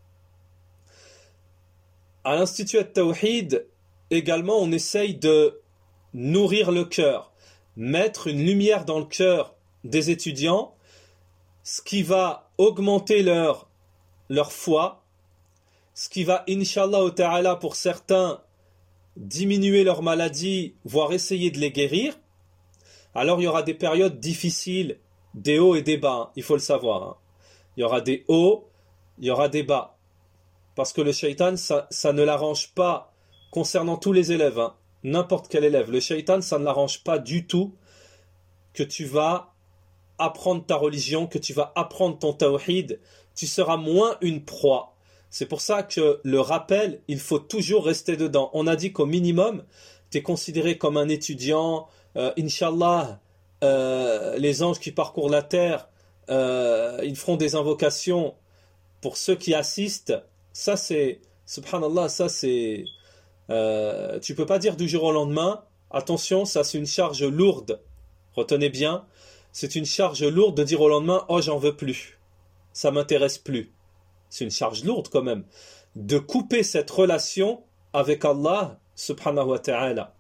à l'Institut At-Tawhid, également, on essaye de nourrir le cœur, mettre une lumière dans le cœur des étudiants, ce qui va augmenter leur, leur foi, ce qui va, Inch'Allah ta'ala, pour certains, diminuer leur maladie, voire essayer de les guérir. Alors il y aura des périodes difficiles, des hauts et des bas, hein, il faut le savoir. Hein. Il y aura des hauts, il y aura des bas. Parce que le shaitan, ça, ça ne l'arrange pas concernant tous les élèves, hein, n'importe quel élève. Le shaitan, ça ne l'arrange pas du tout que tu vas apprendre ta religion, que tu vas apprendre ton tawhid, tu seras moins une proie. C'est pour ça que le rappel, il faut toujours rester dedans. On a dit qu'au minimum, tu es considéré comme un étudiant, euh, Inch'Allah, euh, les anges qui parcourent la terre, euh, ils feront des invocations pour ceux qui assistent. Ça c'est, subhanallah, ça c'est, euh, tu peux pas dire du jour au lendemain, attention, ça c'est une charge lourde, retenez bien, c'est une charge lourde de dire au lendemain, oh j'en veux plus, ça m'intéresse plus. C'est une charge lourde quand même, de couper cette relation avec Allah subhanahu wa ta'ala.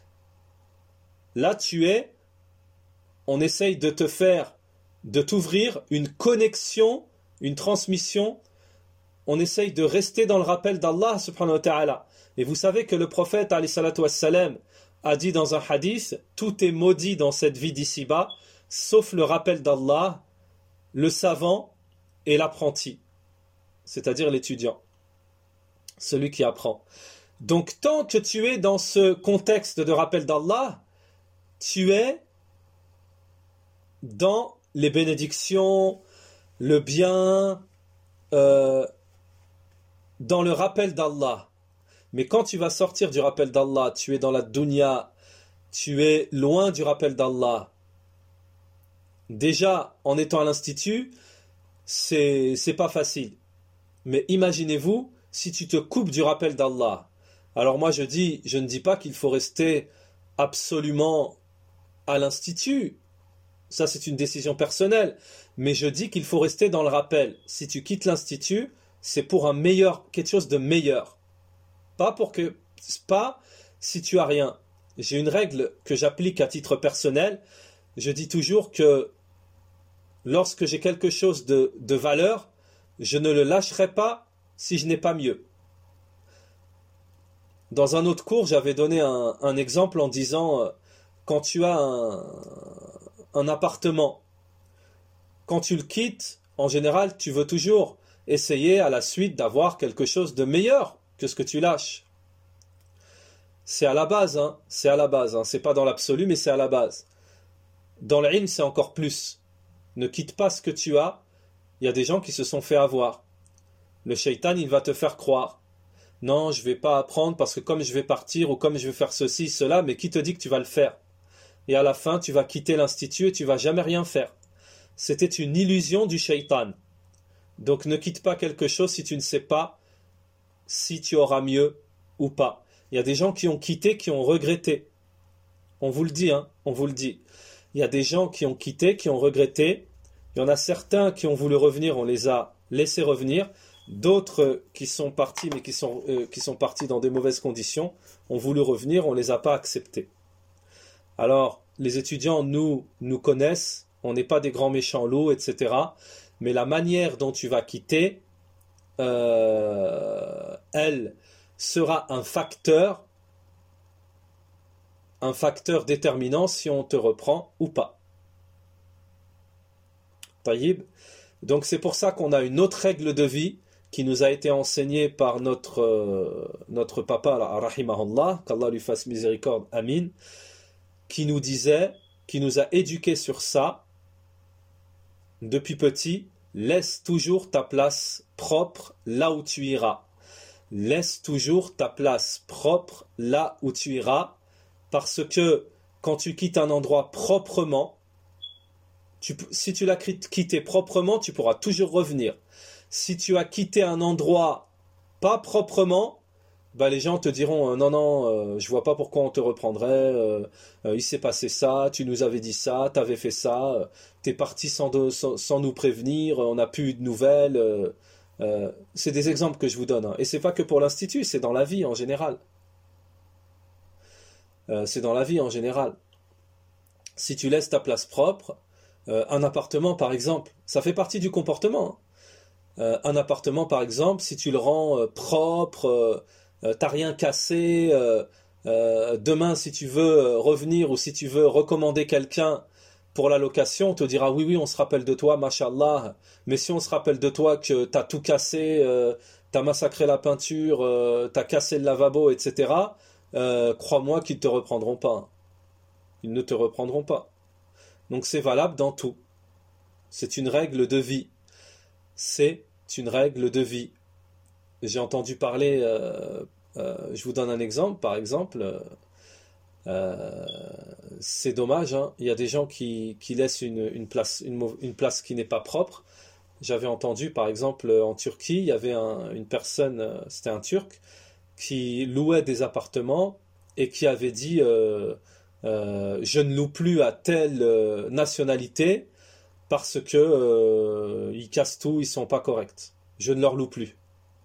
Là tu es, on essaye de te faire, de t'ouvrir une connexion, une transmission, on essaye de rester dans le rappel d'Allah subhanahu wa ta'ala. Et vous savez que le prophète alayhi salatu wassalam a dit dans un hadith, tout est maudit dans cette vie d'ici-bas, sauf le rappel d'Allah, le savant et l'apprenti, c'est-à-dire l'étudiant, celui qui apprend. Donc tant que tu es dans ce contexte de rappel d'Allah, tu es dans les bénédictions, le bien, euh, dans le rappel d'Allah. Mais quand tu vas sortir du rappel d'Allah, tu es dans la dunya, tu es loin du rappel d'Allah. Déjà, en étant à l'institut, c'est, c'est pas facile. Mais imaginez-vous, si tu te coupes du rappel d'Allah. Alors moi je dis, je ne dis pas qu'il faut rester absolument à l'institut. Ça c'est une décision personnelle. Mais je dis qu'il faut rester dans le rappel. Si tu quittes l'institut, c'est pour un meilleur, quelque chose de meilleur. Pas pour que, pas si tu as rien. J'ai une règle que j'applique à titre personnel. Je dis toujours que lorsque j'ai quelque chose de, de valeur, je ne le lâcherai pas si je n'ai pas mieux. Dans un autre cours, j'avais donné un, un exemple en disant, euh, quand tu as un, un appartement, quand tu le quittes, en général, tu veux toujours essayer à la suite d'avoir quelque chose de meilleur que ce que tu lâches. C'est à la base, hein, c'est à la base, hein, c'est pas dans l'absolu, mais c'est à la base. Dans l'ilm, c'est encore plus. Ne quitte pas ce que tu as. Il y a des gens qui se sont fait avoir. Le shaitan, il va te faire croire. Non, je vais pas apprendre parce que comme je vais partir ou comme je vais faire ceci, cela, mais qui te dit que tu vas le faire? Et à la fin, tu vas quitter l'institut et tu vas jamais rien faire. C'était une illusion du shaitan. Donc ne quitte pas quelque chose si tu ne sais pas si tu auras mieux ou pas. Il y a des gens qui ont quitté, qui ont regretté. On vous le dit, hein, on vous le dit. Il y a des gens qui ont quitté, qui ont regretté. Il y en a certains qui ont voulu revenir, on les a laissés revenir. D'autres qui sont partis, mais qui sont, euh, qui sont partis dans des mauvaises conditions, ont voulu revenir, on ne les a pas acceptés. Alors, les étudiants nous, nous connaissent, on n'est pas des grands méchants loups, et cetera. Mais la manière dont tu vas quitter, euh, elle sera un facteur, un facteur déterminant si on te reprend ou pas. Taïb. Donc c'est pour ça qu'on a une autre règle de vie qui nous a été enseignée par notre, euh, notre papa, rahimahullah, qu'Allah lui fasse miséricorde, amin, qui nous disait, qui nous a éduqués sur ça, depuis petit, laisse toujours ta place propre là où tu iras. Laisse toujours ta place propre là où tu iras, parce que quand tu quittes un endroit proprement, tu, si tu l'as quitté proprement, tu pourras toujours revenir. Si tu as quitté un endroit pas proprement, bah les gens te diront euh, non non euh, je vois pas pourquoi on te reprendrait, euh, euh, il s'est passé ça, tu nous avais dit ça, t'avais fait ça, euh, t'es parti sans, de, sans, sans nous prévenir, on n'a plus eu de nouvelles. Euh, euh, c'est des exemples que je vous donne, hein. Et c'est pas que pour l'institut, c'est dans la vie en général. Euh, c'est dans la vie en général. Si tu laisses ta place propre, euh, un appartement par exemple, ça fait partie du comportement, hein. Euh, un appartement par exemple, si tu le rends euh, propre, euh, Euh, t'as rien cassé, euh, euh, demain si tu veux euh, revenir ou si tu veux recommander quelqu'un pour la location, on te dira oui oui on se rappelle de toi, mashallah, mais si on se rappelle de toi que t'as tout cassé, euh, t'as massacré la peinture, euh, t'as cassé le lavabo, et cetera, euh, crois-moi qu'ils ne te reprendront pas. Ils ne te reprendront pas. Donc c'est valable dans tout. C'est une règle de vie. C'est une règle de vie. J'ai entendu parler, euh, euh, je vous donne un exemple, par exemple, euh, c'est dommage, hein, il y a des gens qui, qui laissent une, une, place, une, une place qui n'est pas propre. J'avais entendu, par exemple, en Turquie, il y avait un, une personne, c'était un Turc, qui louait des appartements et qui avait dit euh, euh, je ne loue plus à telle euh, nationalité parce que euh, ils cassent tout, ils sont pas corrects. Je ne leur loue plus.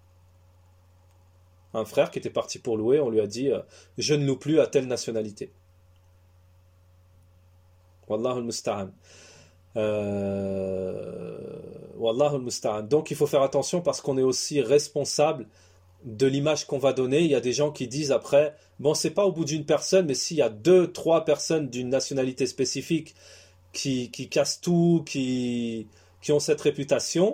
Un frère qui était parti pour louer, on lui a dit euh, je ne loue plus à telle nationalité. Wallahu al-musta'an. Euh... Wallahu al-musta'an. Donc il faut faire attention parce qu'on est aussi responsable de l'image qu'on va donner. Il y a des gens qui disent après, bon c'est pas au bout d'une personne, mais s'il y a deux, trois personnes d'une nationalité spécifique qui, qui cassent tout, qui, qui ont cette réputation,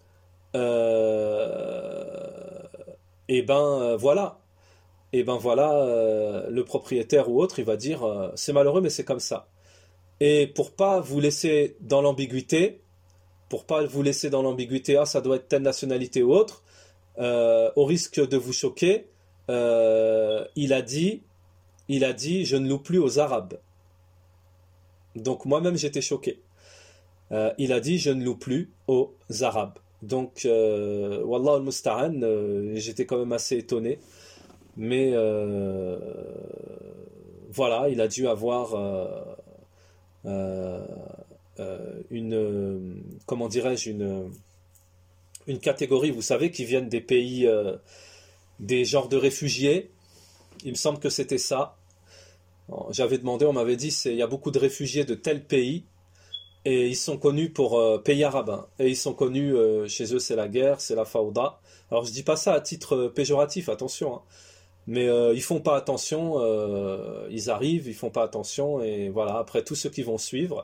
euh... et ben euh, voilà. Et ben voilà, euh, le propriétaire ou autre, il va dire euh, c'est malheureux mais c'est comme ça. Et pour pas vous laisser dans l'ambiguïté, pour pas vous laisser dans l'ambiguïté, ah ça doit être telle nationalité ou autre, euh, au risque de vous choquer, euh, il a dit, il a dit, je ne loue plus aux Arabes. Donc moi-même j'étais choqué. Euh, il a dit, je ne loue plus aux Arabes. Donc, euh, Wallah al-Musta'an, euh, j'étais quand même assez étonné. Mais euh, voilà, il a dû avoir euh, euh, euh, une, comment dirais-je, une, une catégorie, vous savez, qui viennent des pays, euh, des genres de réfugiés. Il me semble que c'était ça. J'avais demandé, on m'avait dit, c'est, il y a beaucoup de réfugiés de tel pays. Et ils sont connus pour euh, pays arabes. Hein. Et ils sont connus, euh, chez eux, c'est la guerre, c'est la fawda. Alors je dis pas ça à titre péjoratif, attention. Hein. Mais euh, ils font pas attention, euh, ils arrivent, ils font pas attention. Et voilà, après tous ceux qui vont suivre,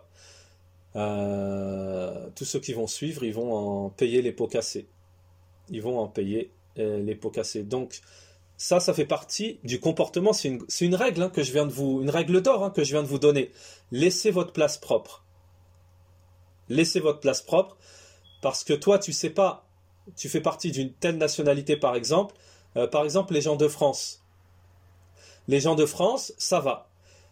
euh, tous ceux qui vont suivre, ils vont en payer les pots cassés. Ils vont en payer euh, les pots cassés. Donc ça, ça fait partie du comportement. C'est une, c'est une règle hein, que je viens de vous, une règle d'or hein, que je viens de vous donner. Laissez votre place propre. Laissez votre place propre, parce que toi, tu sais pas, tu fais partie d'une telle nationalité, par exemple. Euh, par exemple, les gens de France. Les gens de France, ça va.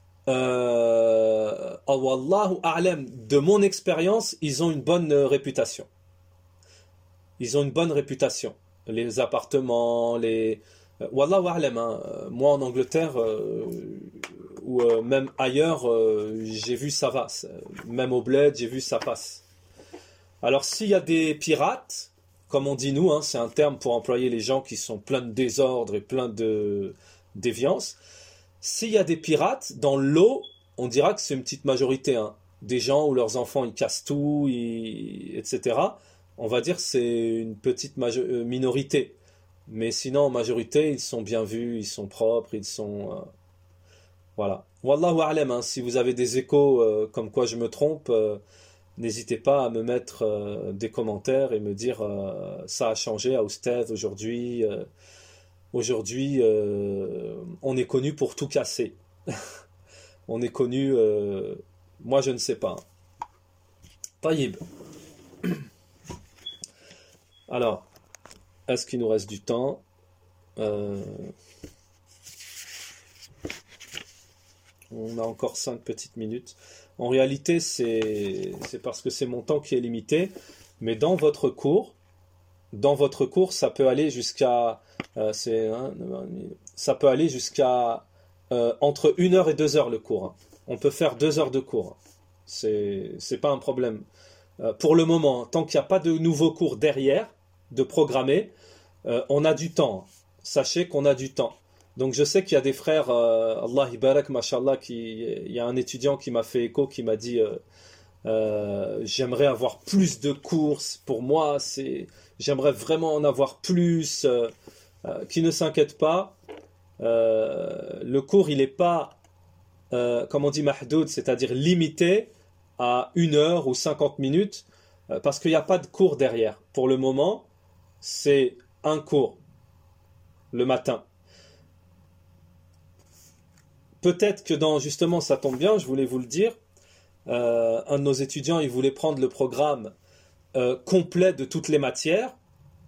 Euh, Wallahu a'lam, de mon expérience, ils ont une bonne euh, réputation. Ils ont une bonne réputation. Les appartements, les... Euh, Wallahu a'lam, hein. Moi, en Angleterre, euh, ou euh, même ailleurs, euh, j'ai vu ça va. Même au bled, j'ai vu ça passe. Alors, s'il y a des pirates, comme on dit nous, hein, c'est un terme pour employer les gens qui sont pleins de désordre et pleins de déviance. S'il y a des pirates, dans l'eau, on dira que c'est une petite majorité, hein. Des gens où leurs enfants ils cassent tout, ils- et cetera. On va dire que c'est une petite majo- euh, minorité. Mais sinon, en majorité, ils sont bien vus, ils sont propres, ils sont... euh, voilà. Wallahu a'lam, hein, si vous avez des échos euh, comme quoi je me trompe, euh, n'hésitez pas à me mettre euh, des commentaires et me dire euh, ça a changé à Oustez aujourd'hui. euh, aujourd'hui, euh, on est connu pour tout casser. On est connu... euh, moi, je ne sais pas. Taïb. Alors, est-ce qu'il nous reste du temps? Euh, On a encore cinq petites minutes. En réalité, c'est c'est parce que c'est mon temps qui est limité. Mais dans votre cours, dans votre cours, ça peut aller jusqu'à euh, c'est hein, ça peut aller jusqu'à euh, entre une heure et deux heures le cours, hein. On peut faire deux heures de cours. C'est c'est pas un problème. Euh, pour le moment, hein, tant qu'il n'y a pas de nouveaux cours derrière, de programmer, euh, on a du temps. Sachez qu'on a du temps. Donc je sais qu'il y a des frères, euh, Allah Ibarak, Mashallah, qui, il y a un étudiant qui m'a fait écho, qui m'a dit euh, euh, j'aimerais avoir plus de courses. Pour moi, c'est, j'aimerais vraiment en avoir plus. Euh, euh, qui ne s'inquiète pas. Euh, le cours, il n'est pas, euh, comme on dit, mahdoud, c'est-à-dire limité à une heure ou cinquante minutes, euh, parce qu'il n'y a pas de cours derrière. Pour le moment, c'est un cours le matin. Peut-être que dans, justement, ça tombe bien, je voulais vous le dire, euh, un de nos étudiants, il voulait prendre le programme euh, complet de toutes les matières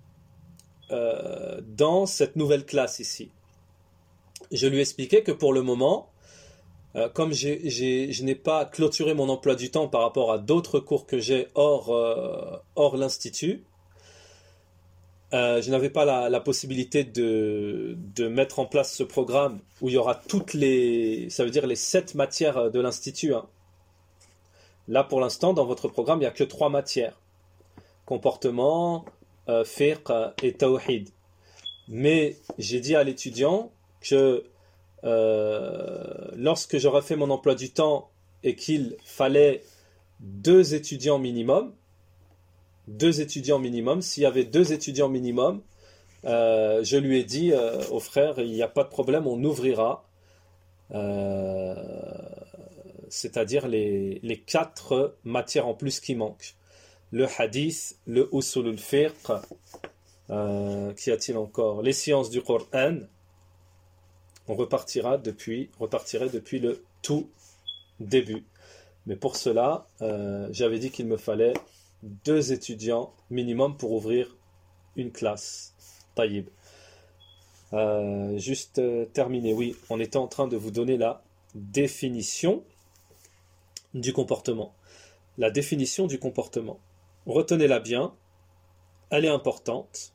euh, dans cette nouvelle classe ici. Je lui ai expliqué que pour le moment, euh, comme j'ai, j'ai, je n'ai pas clôturé mon emploi du temps par rapport à d'autres cours que j'ai hors, euh, hors l'institut, Euh, je n'avais pas la, la possibilité de, de mettre en place ce programme où il y aura toutes les, ça veut dire les sept matières de l'institut, hein. Là, pour l'instant, dans votre programme, il n'y a que trois matières. Comportement, euh, fiqh et tawhid. Mais j'ai dit à l'étudiant que euh, lorsque j'aurais fait mon emploi du temps et qu'il fallait deux étudiants minimum, deux étudiants minimum. S'il y avait deux étudiants minimum, euh, je lui ai dit euh, au frère, il n'y a pas de problème, on ouvrira, euh, c'est-à-dire les, les quatre matières en plus qui manquent. Le hadith, le usul al-fiqh, euh, qu'y a-t-il encore? Les sciences du Coran. On repartira depuis, repartirait depuis le tout début. Mais pour cela, euh, j'avais dit qu'il me fallait deux étudiants minimum pour ouvrir une classe. Taïb. Euh, juste euh, terminer. Oui, on était en train de vous donner la définition du comportement. La définition du comportement. Retenez-la bien. Elle est importante.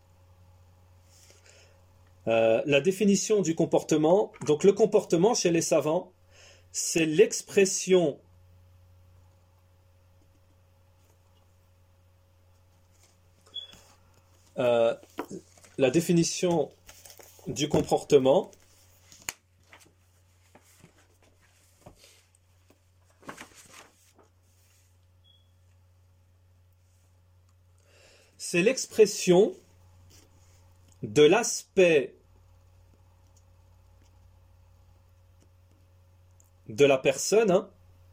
Euh, la définition du comportement. Donc le comportement chez les savants, c'est l'expression Euh, la définition du comportement, c'est l'expression de l'aspect de la personne, hein,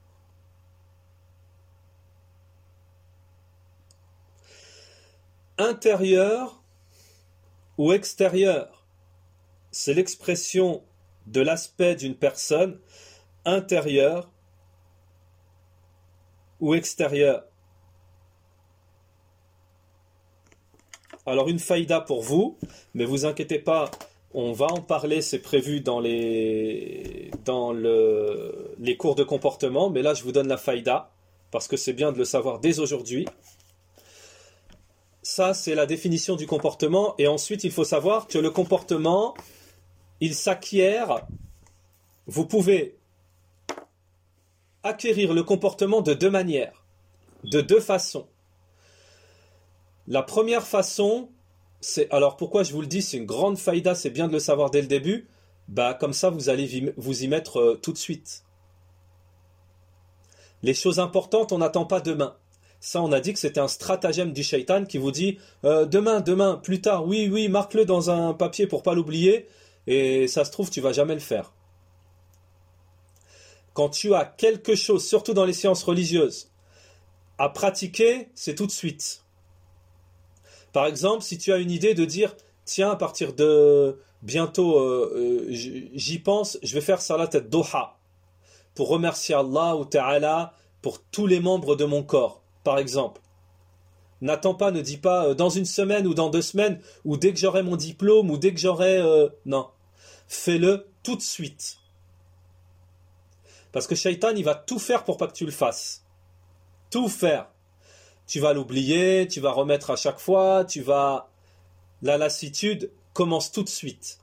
intérieur ou extérieur. C'est l'expression de l'aspect d'une personne intérieur ou extérieur. Alors une faïda pour vous, mais vous inquiétez pas, on va en parler, c'est prévu dans les dans le, les cours de comportement, mais là je vous donne la faïda parce que c'est bien de le savoir dès aujourd'hui. Ça, c'est la définition du comportement. Et ensuite, il faut savoir que le comportement, il s'acquiert. Vous pouvez acquérir le comportement de deux manières, de deux façons. La première façon, c'est, alors pourquoi je vous le dis, c'est une grande faïda, c'est bien de le savoir dès le début, bah comme ça vous allez vous y mettre euh, tout de suite. Les choses importantes, on n'attend pas demain. Ça, on a dit que c'était un stratagème du shaitan qui vous dit euh, demain, demain, plus tard, oui, oui, marque-le dans un papier pour pas l'oublier, et ça se trouve, tu vas jamais le faire. Quand tu as quelque chose, surtout dans les sciences religieuses, à pratiquer, c'est tout de suite. Par exemple, si tu as une idée de dire, tiens, à partir de bientôt, euh, euh, j'y pense, je vais faire salat ad-duha pour remercier Allah ou Ta'ala pour tous les membres de mon corps, par exemple. N'attends pas, ne dis pas euh, dans une semaine ou dans deux semaines, ou dès que j'aurai mon diplôme, ou dès que j'aurai... Euh... Non, fais-le tout de suite. Parce que Shaitan, il va tout faire pour pas que tu le fasses. Tout faire. Tu vas l'oublier, tu vas remettre à chaque fois, tu vas... La lassitude commence tout de suite.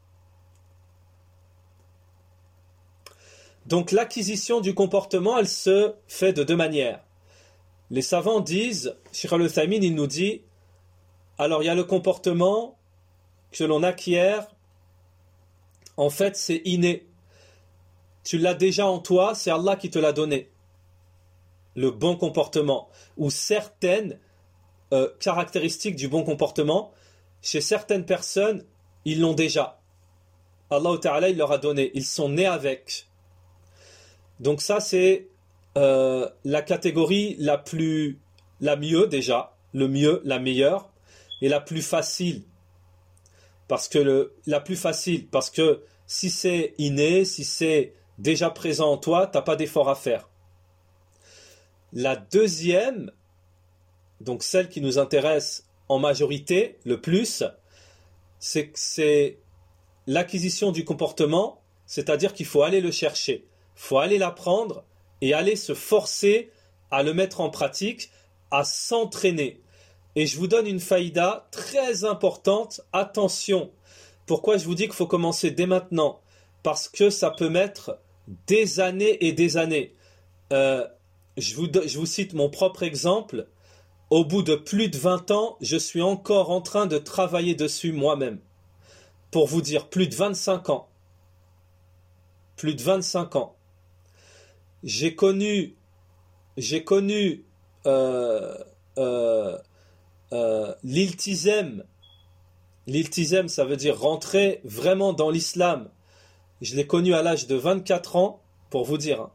Donc l'acquisition du comportement, elle se fait de deux manières. Les savants disent, Cheikh Al-Uthaymin, il nous dit, alors il y a le comportement que l'on acquiert, en fait c'est inné. Tu l'as déjà en toi, c'est Allah qui te l'a donné. Le bon comportement, ou certaines euh, caractéristiques du bon comportement, chez certaines personnes, ils l'ont déjà. Allah Ta'ala, il leur a donné, ils sont nés avec. Donc ça c'est euh, la catégorie la plus, la mieux déjà, le mieux, la meilleure, et la plus facile. Parce que le, la plus facile, parce que si c'est inné, si c'est déjà présent en toi, t'as pas d'effort à faire. La deuxième, donc celle qui nous intéresse en majorité, le plus, c'est que c'est l'acquisition du comportement, c'est-à-dire qu'il faut aller le chercher. Il faut aller l'apprendre et aller se forcer à le mettre en pratique, à s'entraîner. Et je vous donne une faïda très importante. Attention. Pourquoi je vous dis qu'il faut commencer dès maintenant? Parce que ça peut mettre des années et des années. Euh, je, vous, je vous cite mon propre exemple. Au bout de plus de vingt ans, je suis encore en train de travailler dessus moi-même. Pour vous dire, plus de vingt-cinq ans. Plus de vingt-cinq ans. J'ai connu, j'ai connu euh, euh, euh, l'iltizem. L'iltizem, ça veut dire rentrer vraiment dans l'islam. Je l'ai connu à l'âge de vingt-quatre ans, pour vous dire.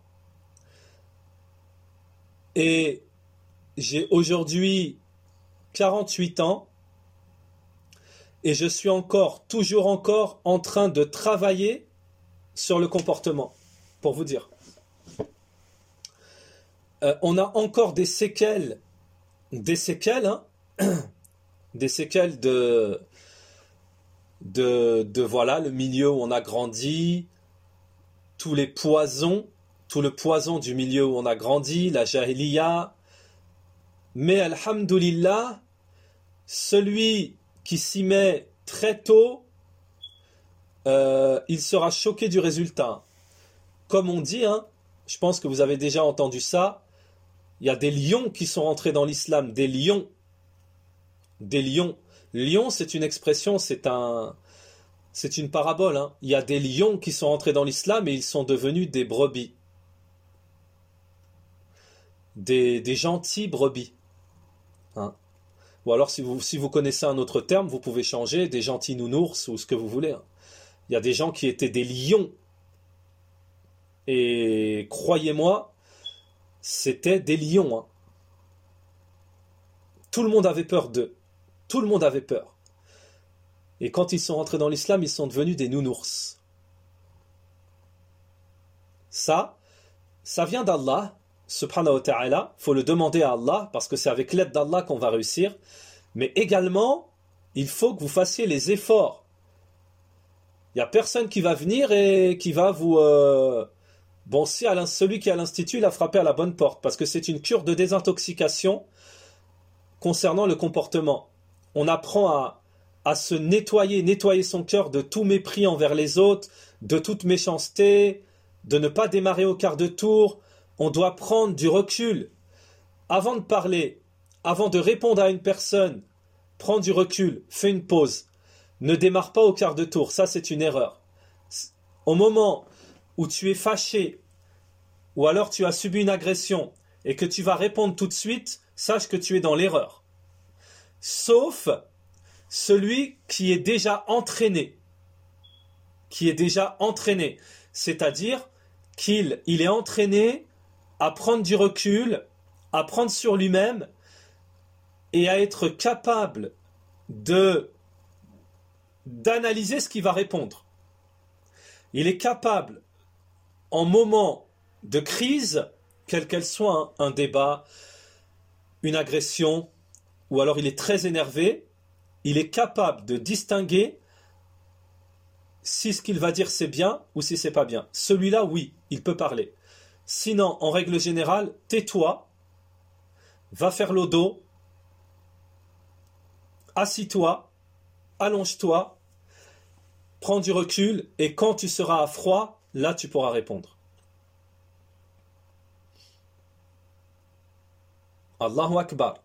Et j'ai aujourd'hui quarante-huit ans. Et je suis encore, toujours encore, en train de travailler sur le comportement, pour vous dire. Euh, on a encore des séquelles, des séquelles, hein, des séquelles de, de, de, voilà, le milieu où on a grandi, tous les poisons, tout le poison du milieu où on a grandi, la jahiliya. Mais alhamdoulilah, celui qui s'y met très tôt, euh, il sera choqué du résultat. Comme on dit, hein, je pense que vous avez déjà entendu ça, il y a des lions qui sont entrés dans l'islam, des lions. Des lions. Lion, c'est une expression, c'est un, c'est une parabole. Hein. Il y a des lions qui sont entrés dans l'islam et ils sont devenus des brebis. Des, des gentils brebis. Hein. Ou alors, si vous, si vous connaissez un autre terme, vous pouvez changer, des gentils nounours ou ce que vous voulez. Hein. Il y a des gens qui étaient des lions. Et croyez-moi, c'était des lions. Hein. Tout le monde avait peur d'eux. Tout le monde avait peur. Et quand ils sont rentrés dans l'islam, ils sont devenus des nounours. Ça, ça vient d'Allah, subhanahu wa ta'ala. Il faut le demander à Allah, parce que c'est avec l'aide d'Allah qu'on va réussir. Mais également, il faut que vous fassiez les efforts. Il n'y a personne qui va venir et qui va vous... Euh... Bon, si à celui qui est à l'institut, il a frappé à la bonne porte, parce que c'est une cure de désintoxication concernant le comportement. On apprend à, à se nettoyer, nettoyer son cœur de tout mépris envers les autres, de toute méchanceté, de ne pas démarrer au quart de tour. On doit prendre du recul. Avant de parler, avant de répondre à une personne, prends du recul, fais une pause. Ne démarre pas au quart de tour, ça c'est une erreur. Au moment où tu es fâché, ou alors tu as subi une agression, et que tu vas répondre tout de suite, sache que tu es dans l'erreur. Sauf celui qui est déjà entraîné. Qui est déjà entraîné. C'est-à-dire qu'il il est entraîné à prendre du recul, à prendre sur lui-même, et à être capable de d'analyser ce qu'il va répondre. Il est capable, en moment de crise, quelle qu'elle soit, hein, un débat, une agression, ou alors il est très énervé, il est capable de distinguer si ce qu'il va dire c'est bien ou si c'est pas bien. Celui-là, oui, il peut parler. Sinon, en règle générale, tais-toi, va faire le dos, assis-toi, allonge-toi, prends du recul, et quand tu seras à froid, là tu pourras répondre. Allahu Akbar.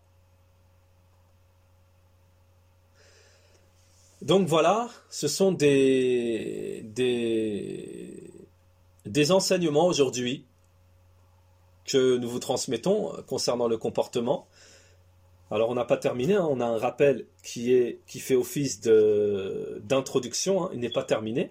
Donc voilà, ce sont des, des, des enseignements aujourd'hui que nous vous transmettons concernant le comportement. Alors on n'a pas terminé, hein, on a un rappel qui, est, qui fait office de, d'introduction, hein, il n'est pas terminé,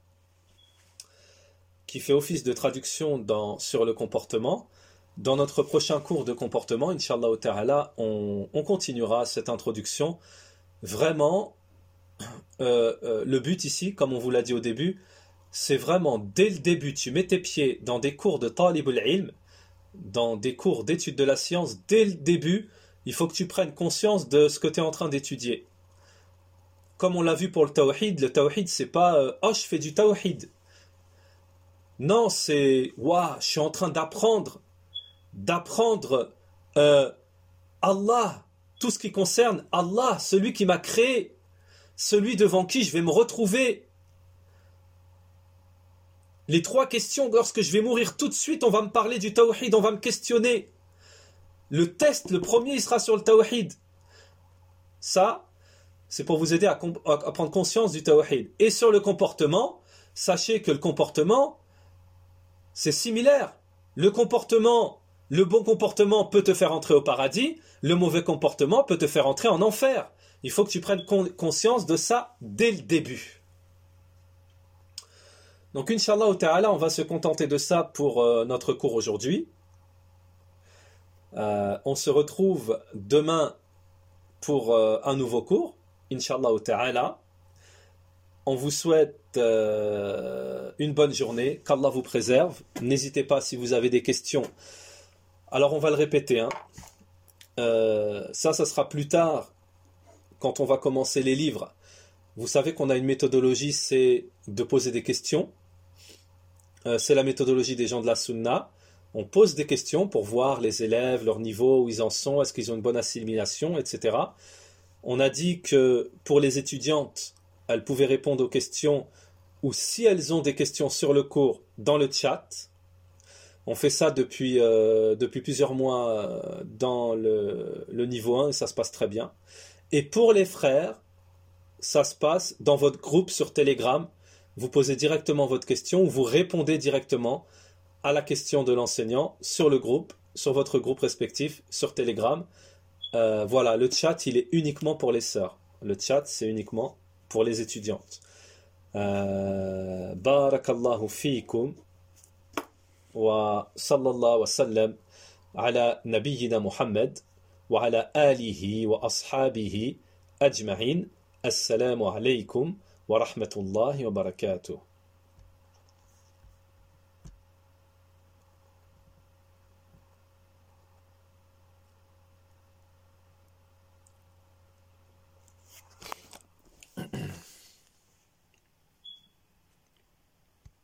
qui fait office de traduction dans, sur le comportement. Dans notre prochain cours de comportement, Inch'Allah ta'ala, on, on continuera cette introduction. Vraiment, euh, euh, le but ici, comme on vous l'a dit au début, c'est vraiment dès le début, tu mets tes pieds dans des cours de talib al-ilm, dans des cours d'études de la science, dès le début, il faut que tu prennes conscience de ce que tu es en train d'étudier. Comme on l'a vu pour le tawhid, le tawhid c'est pas euh, oh je fais du tawhid. Non, c'est waouh, je suis en train d'apprendre, d'apprendre euh, Allah, tout ce qui concerne Allah, celui qui m'a créé, celui devant qui je vais me retrouver. Les trois questions, lorsque je vais mourir tout de suite, on va me parler du tawhid, on va me questionner. Le test, le premier, il sera sur le tawhid. Ça, c'est pour vous aider à, comp- à prendre conscience du tawhid. Et sur le comportement, sachez que le comportement, c'est similaire. Le comportement, le bon comportement peut te faire entrer au paradis, le mauvais comportement peut te faire entrer en enfer. Il faut que tu prennes con- conscience de ça dès le début. Donc, Inch'Allah ta'ala, on va se contenter de ça pour euh, notre cours aujourd'hui. Euh, on se retrouve demain pour euh, un nouveau cours, Inch'Allah ta'ala. On vous souhaite euh, une bonne journée, qu'Allah vous préserve. N'hésitez pas si vous avez des questions. Alors on va le répéter. Hein. Euh, ça, ça sera plus tard, quand on va commencer les livres. Vous savez qu'on a une méthodologie, c'est de poser des questions. Euh, c'est la méthodologie des gens de la Sunna. On pose des questions pour voir les élèves, leur niveau, où ils en sont, est-ce qu'ils ont une bonne assimilation, et cetera. On a dit que pour les étudiantes, elles pouvaient répondre aux questions, ou si elles ont des questions sur le cours, dans le chat. On fait ça depuis, euh, depuis plusieurs mois dans le, le niveau un, et ça se passe très bien. Et pour les frères, ça se passe dans votre groupe sur Telegram. Vous posez directement votre question, ou vous répondez directement à la question de l'enseignant sur le groupe, sur votre groupe respectif, sur Telegram. Euh, voilà, le chat, il est uniquement pour les sœurs. Le chat, c'est uniquement pour les étudiantes. Euh, Barakallahu fiikum wa sallallahu wa sallam ala nabiyyina Muhammad wa ala alihi wa ashabihi ajma'in. Assalamu alaykum wa rahmatullahi wa barakatuh.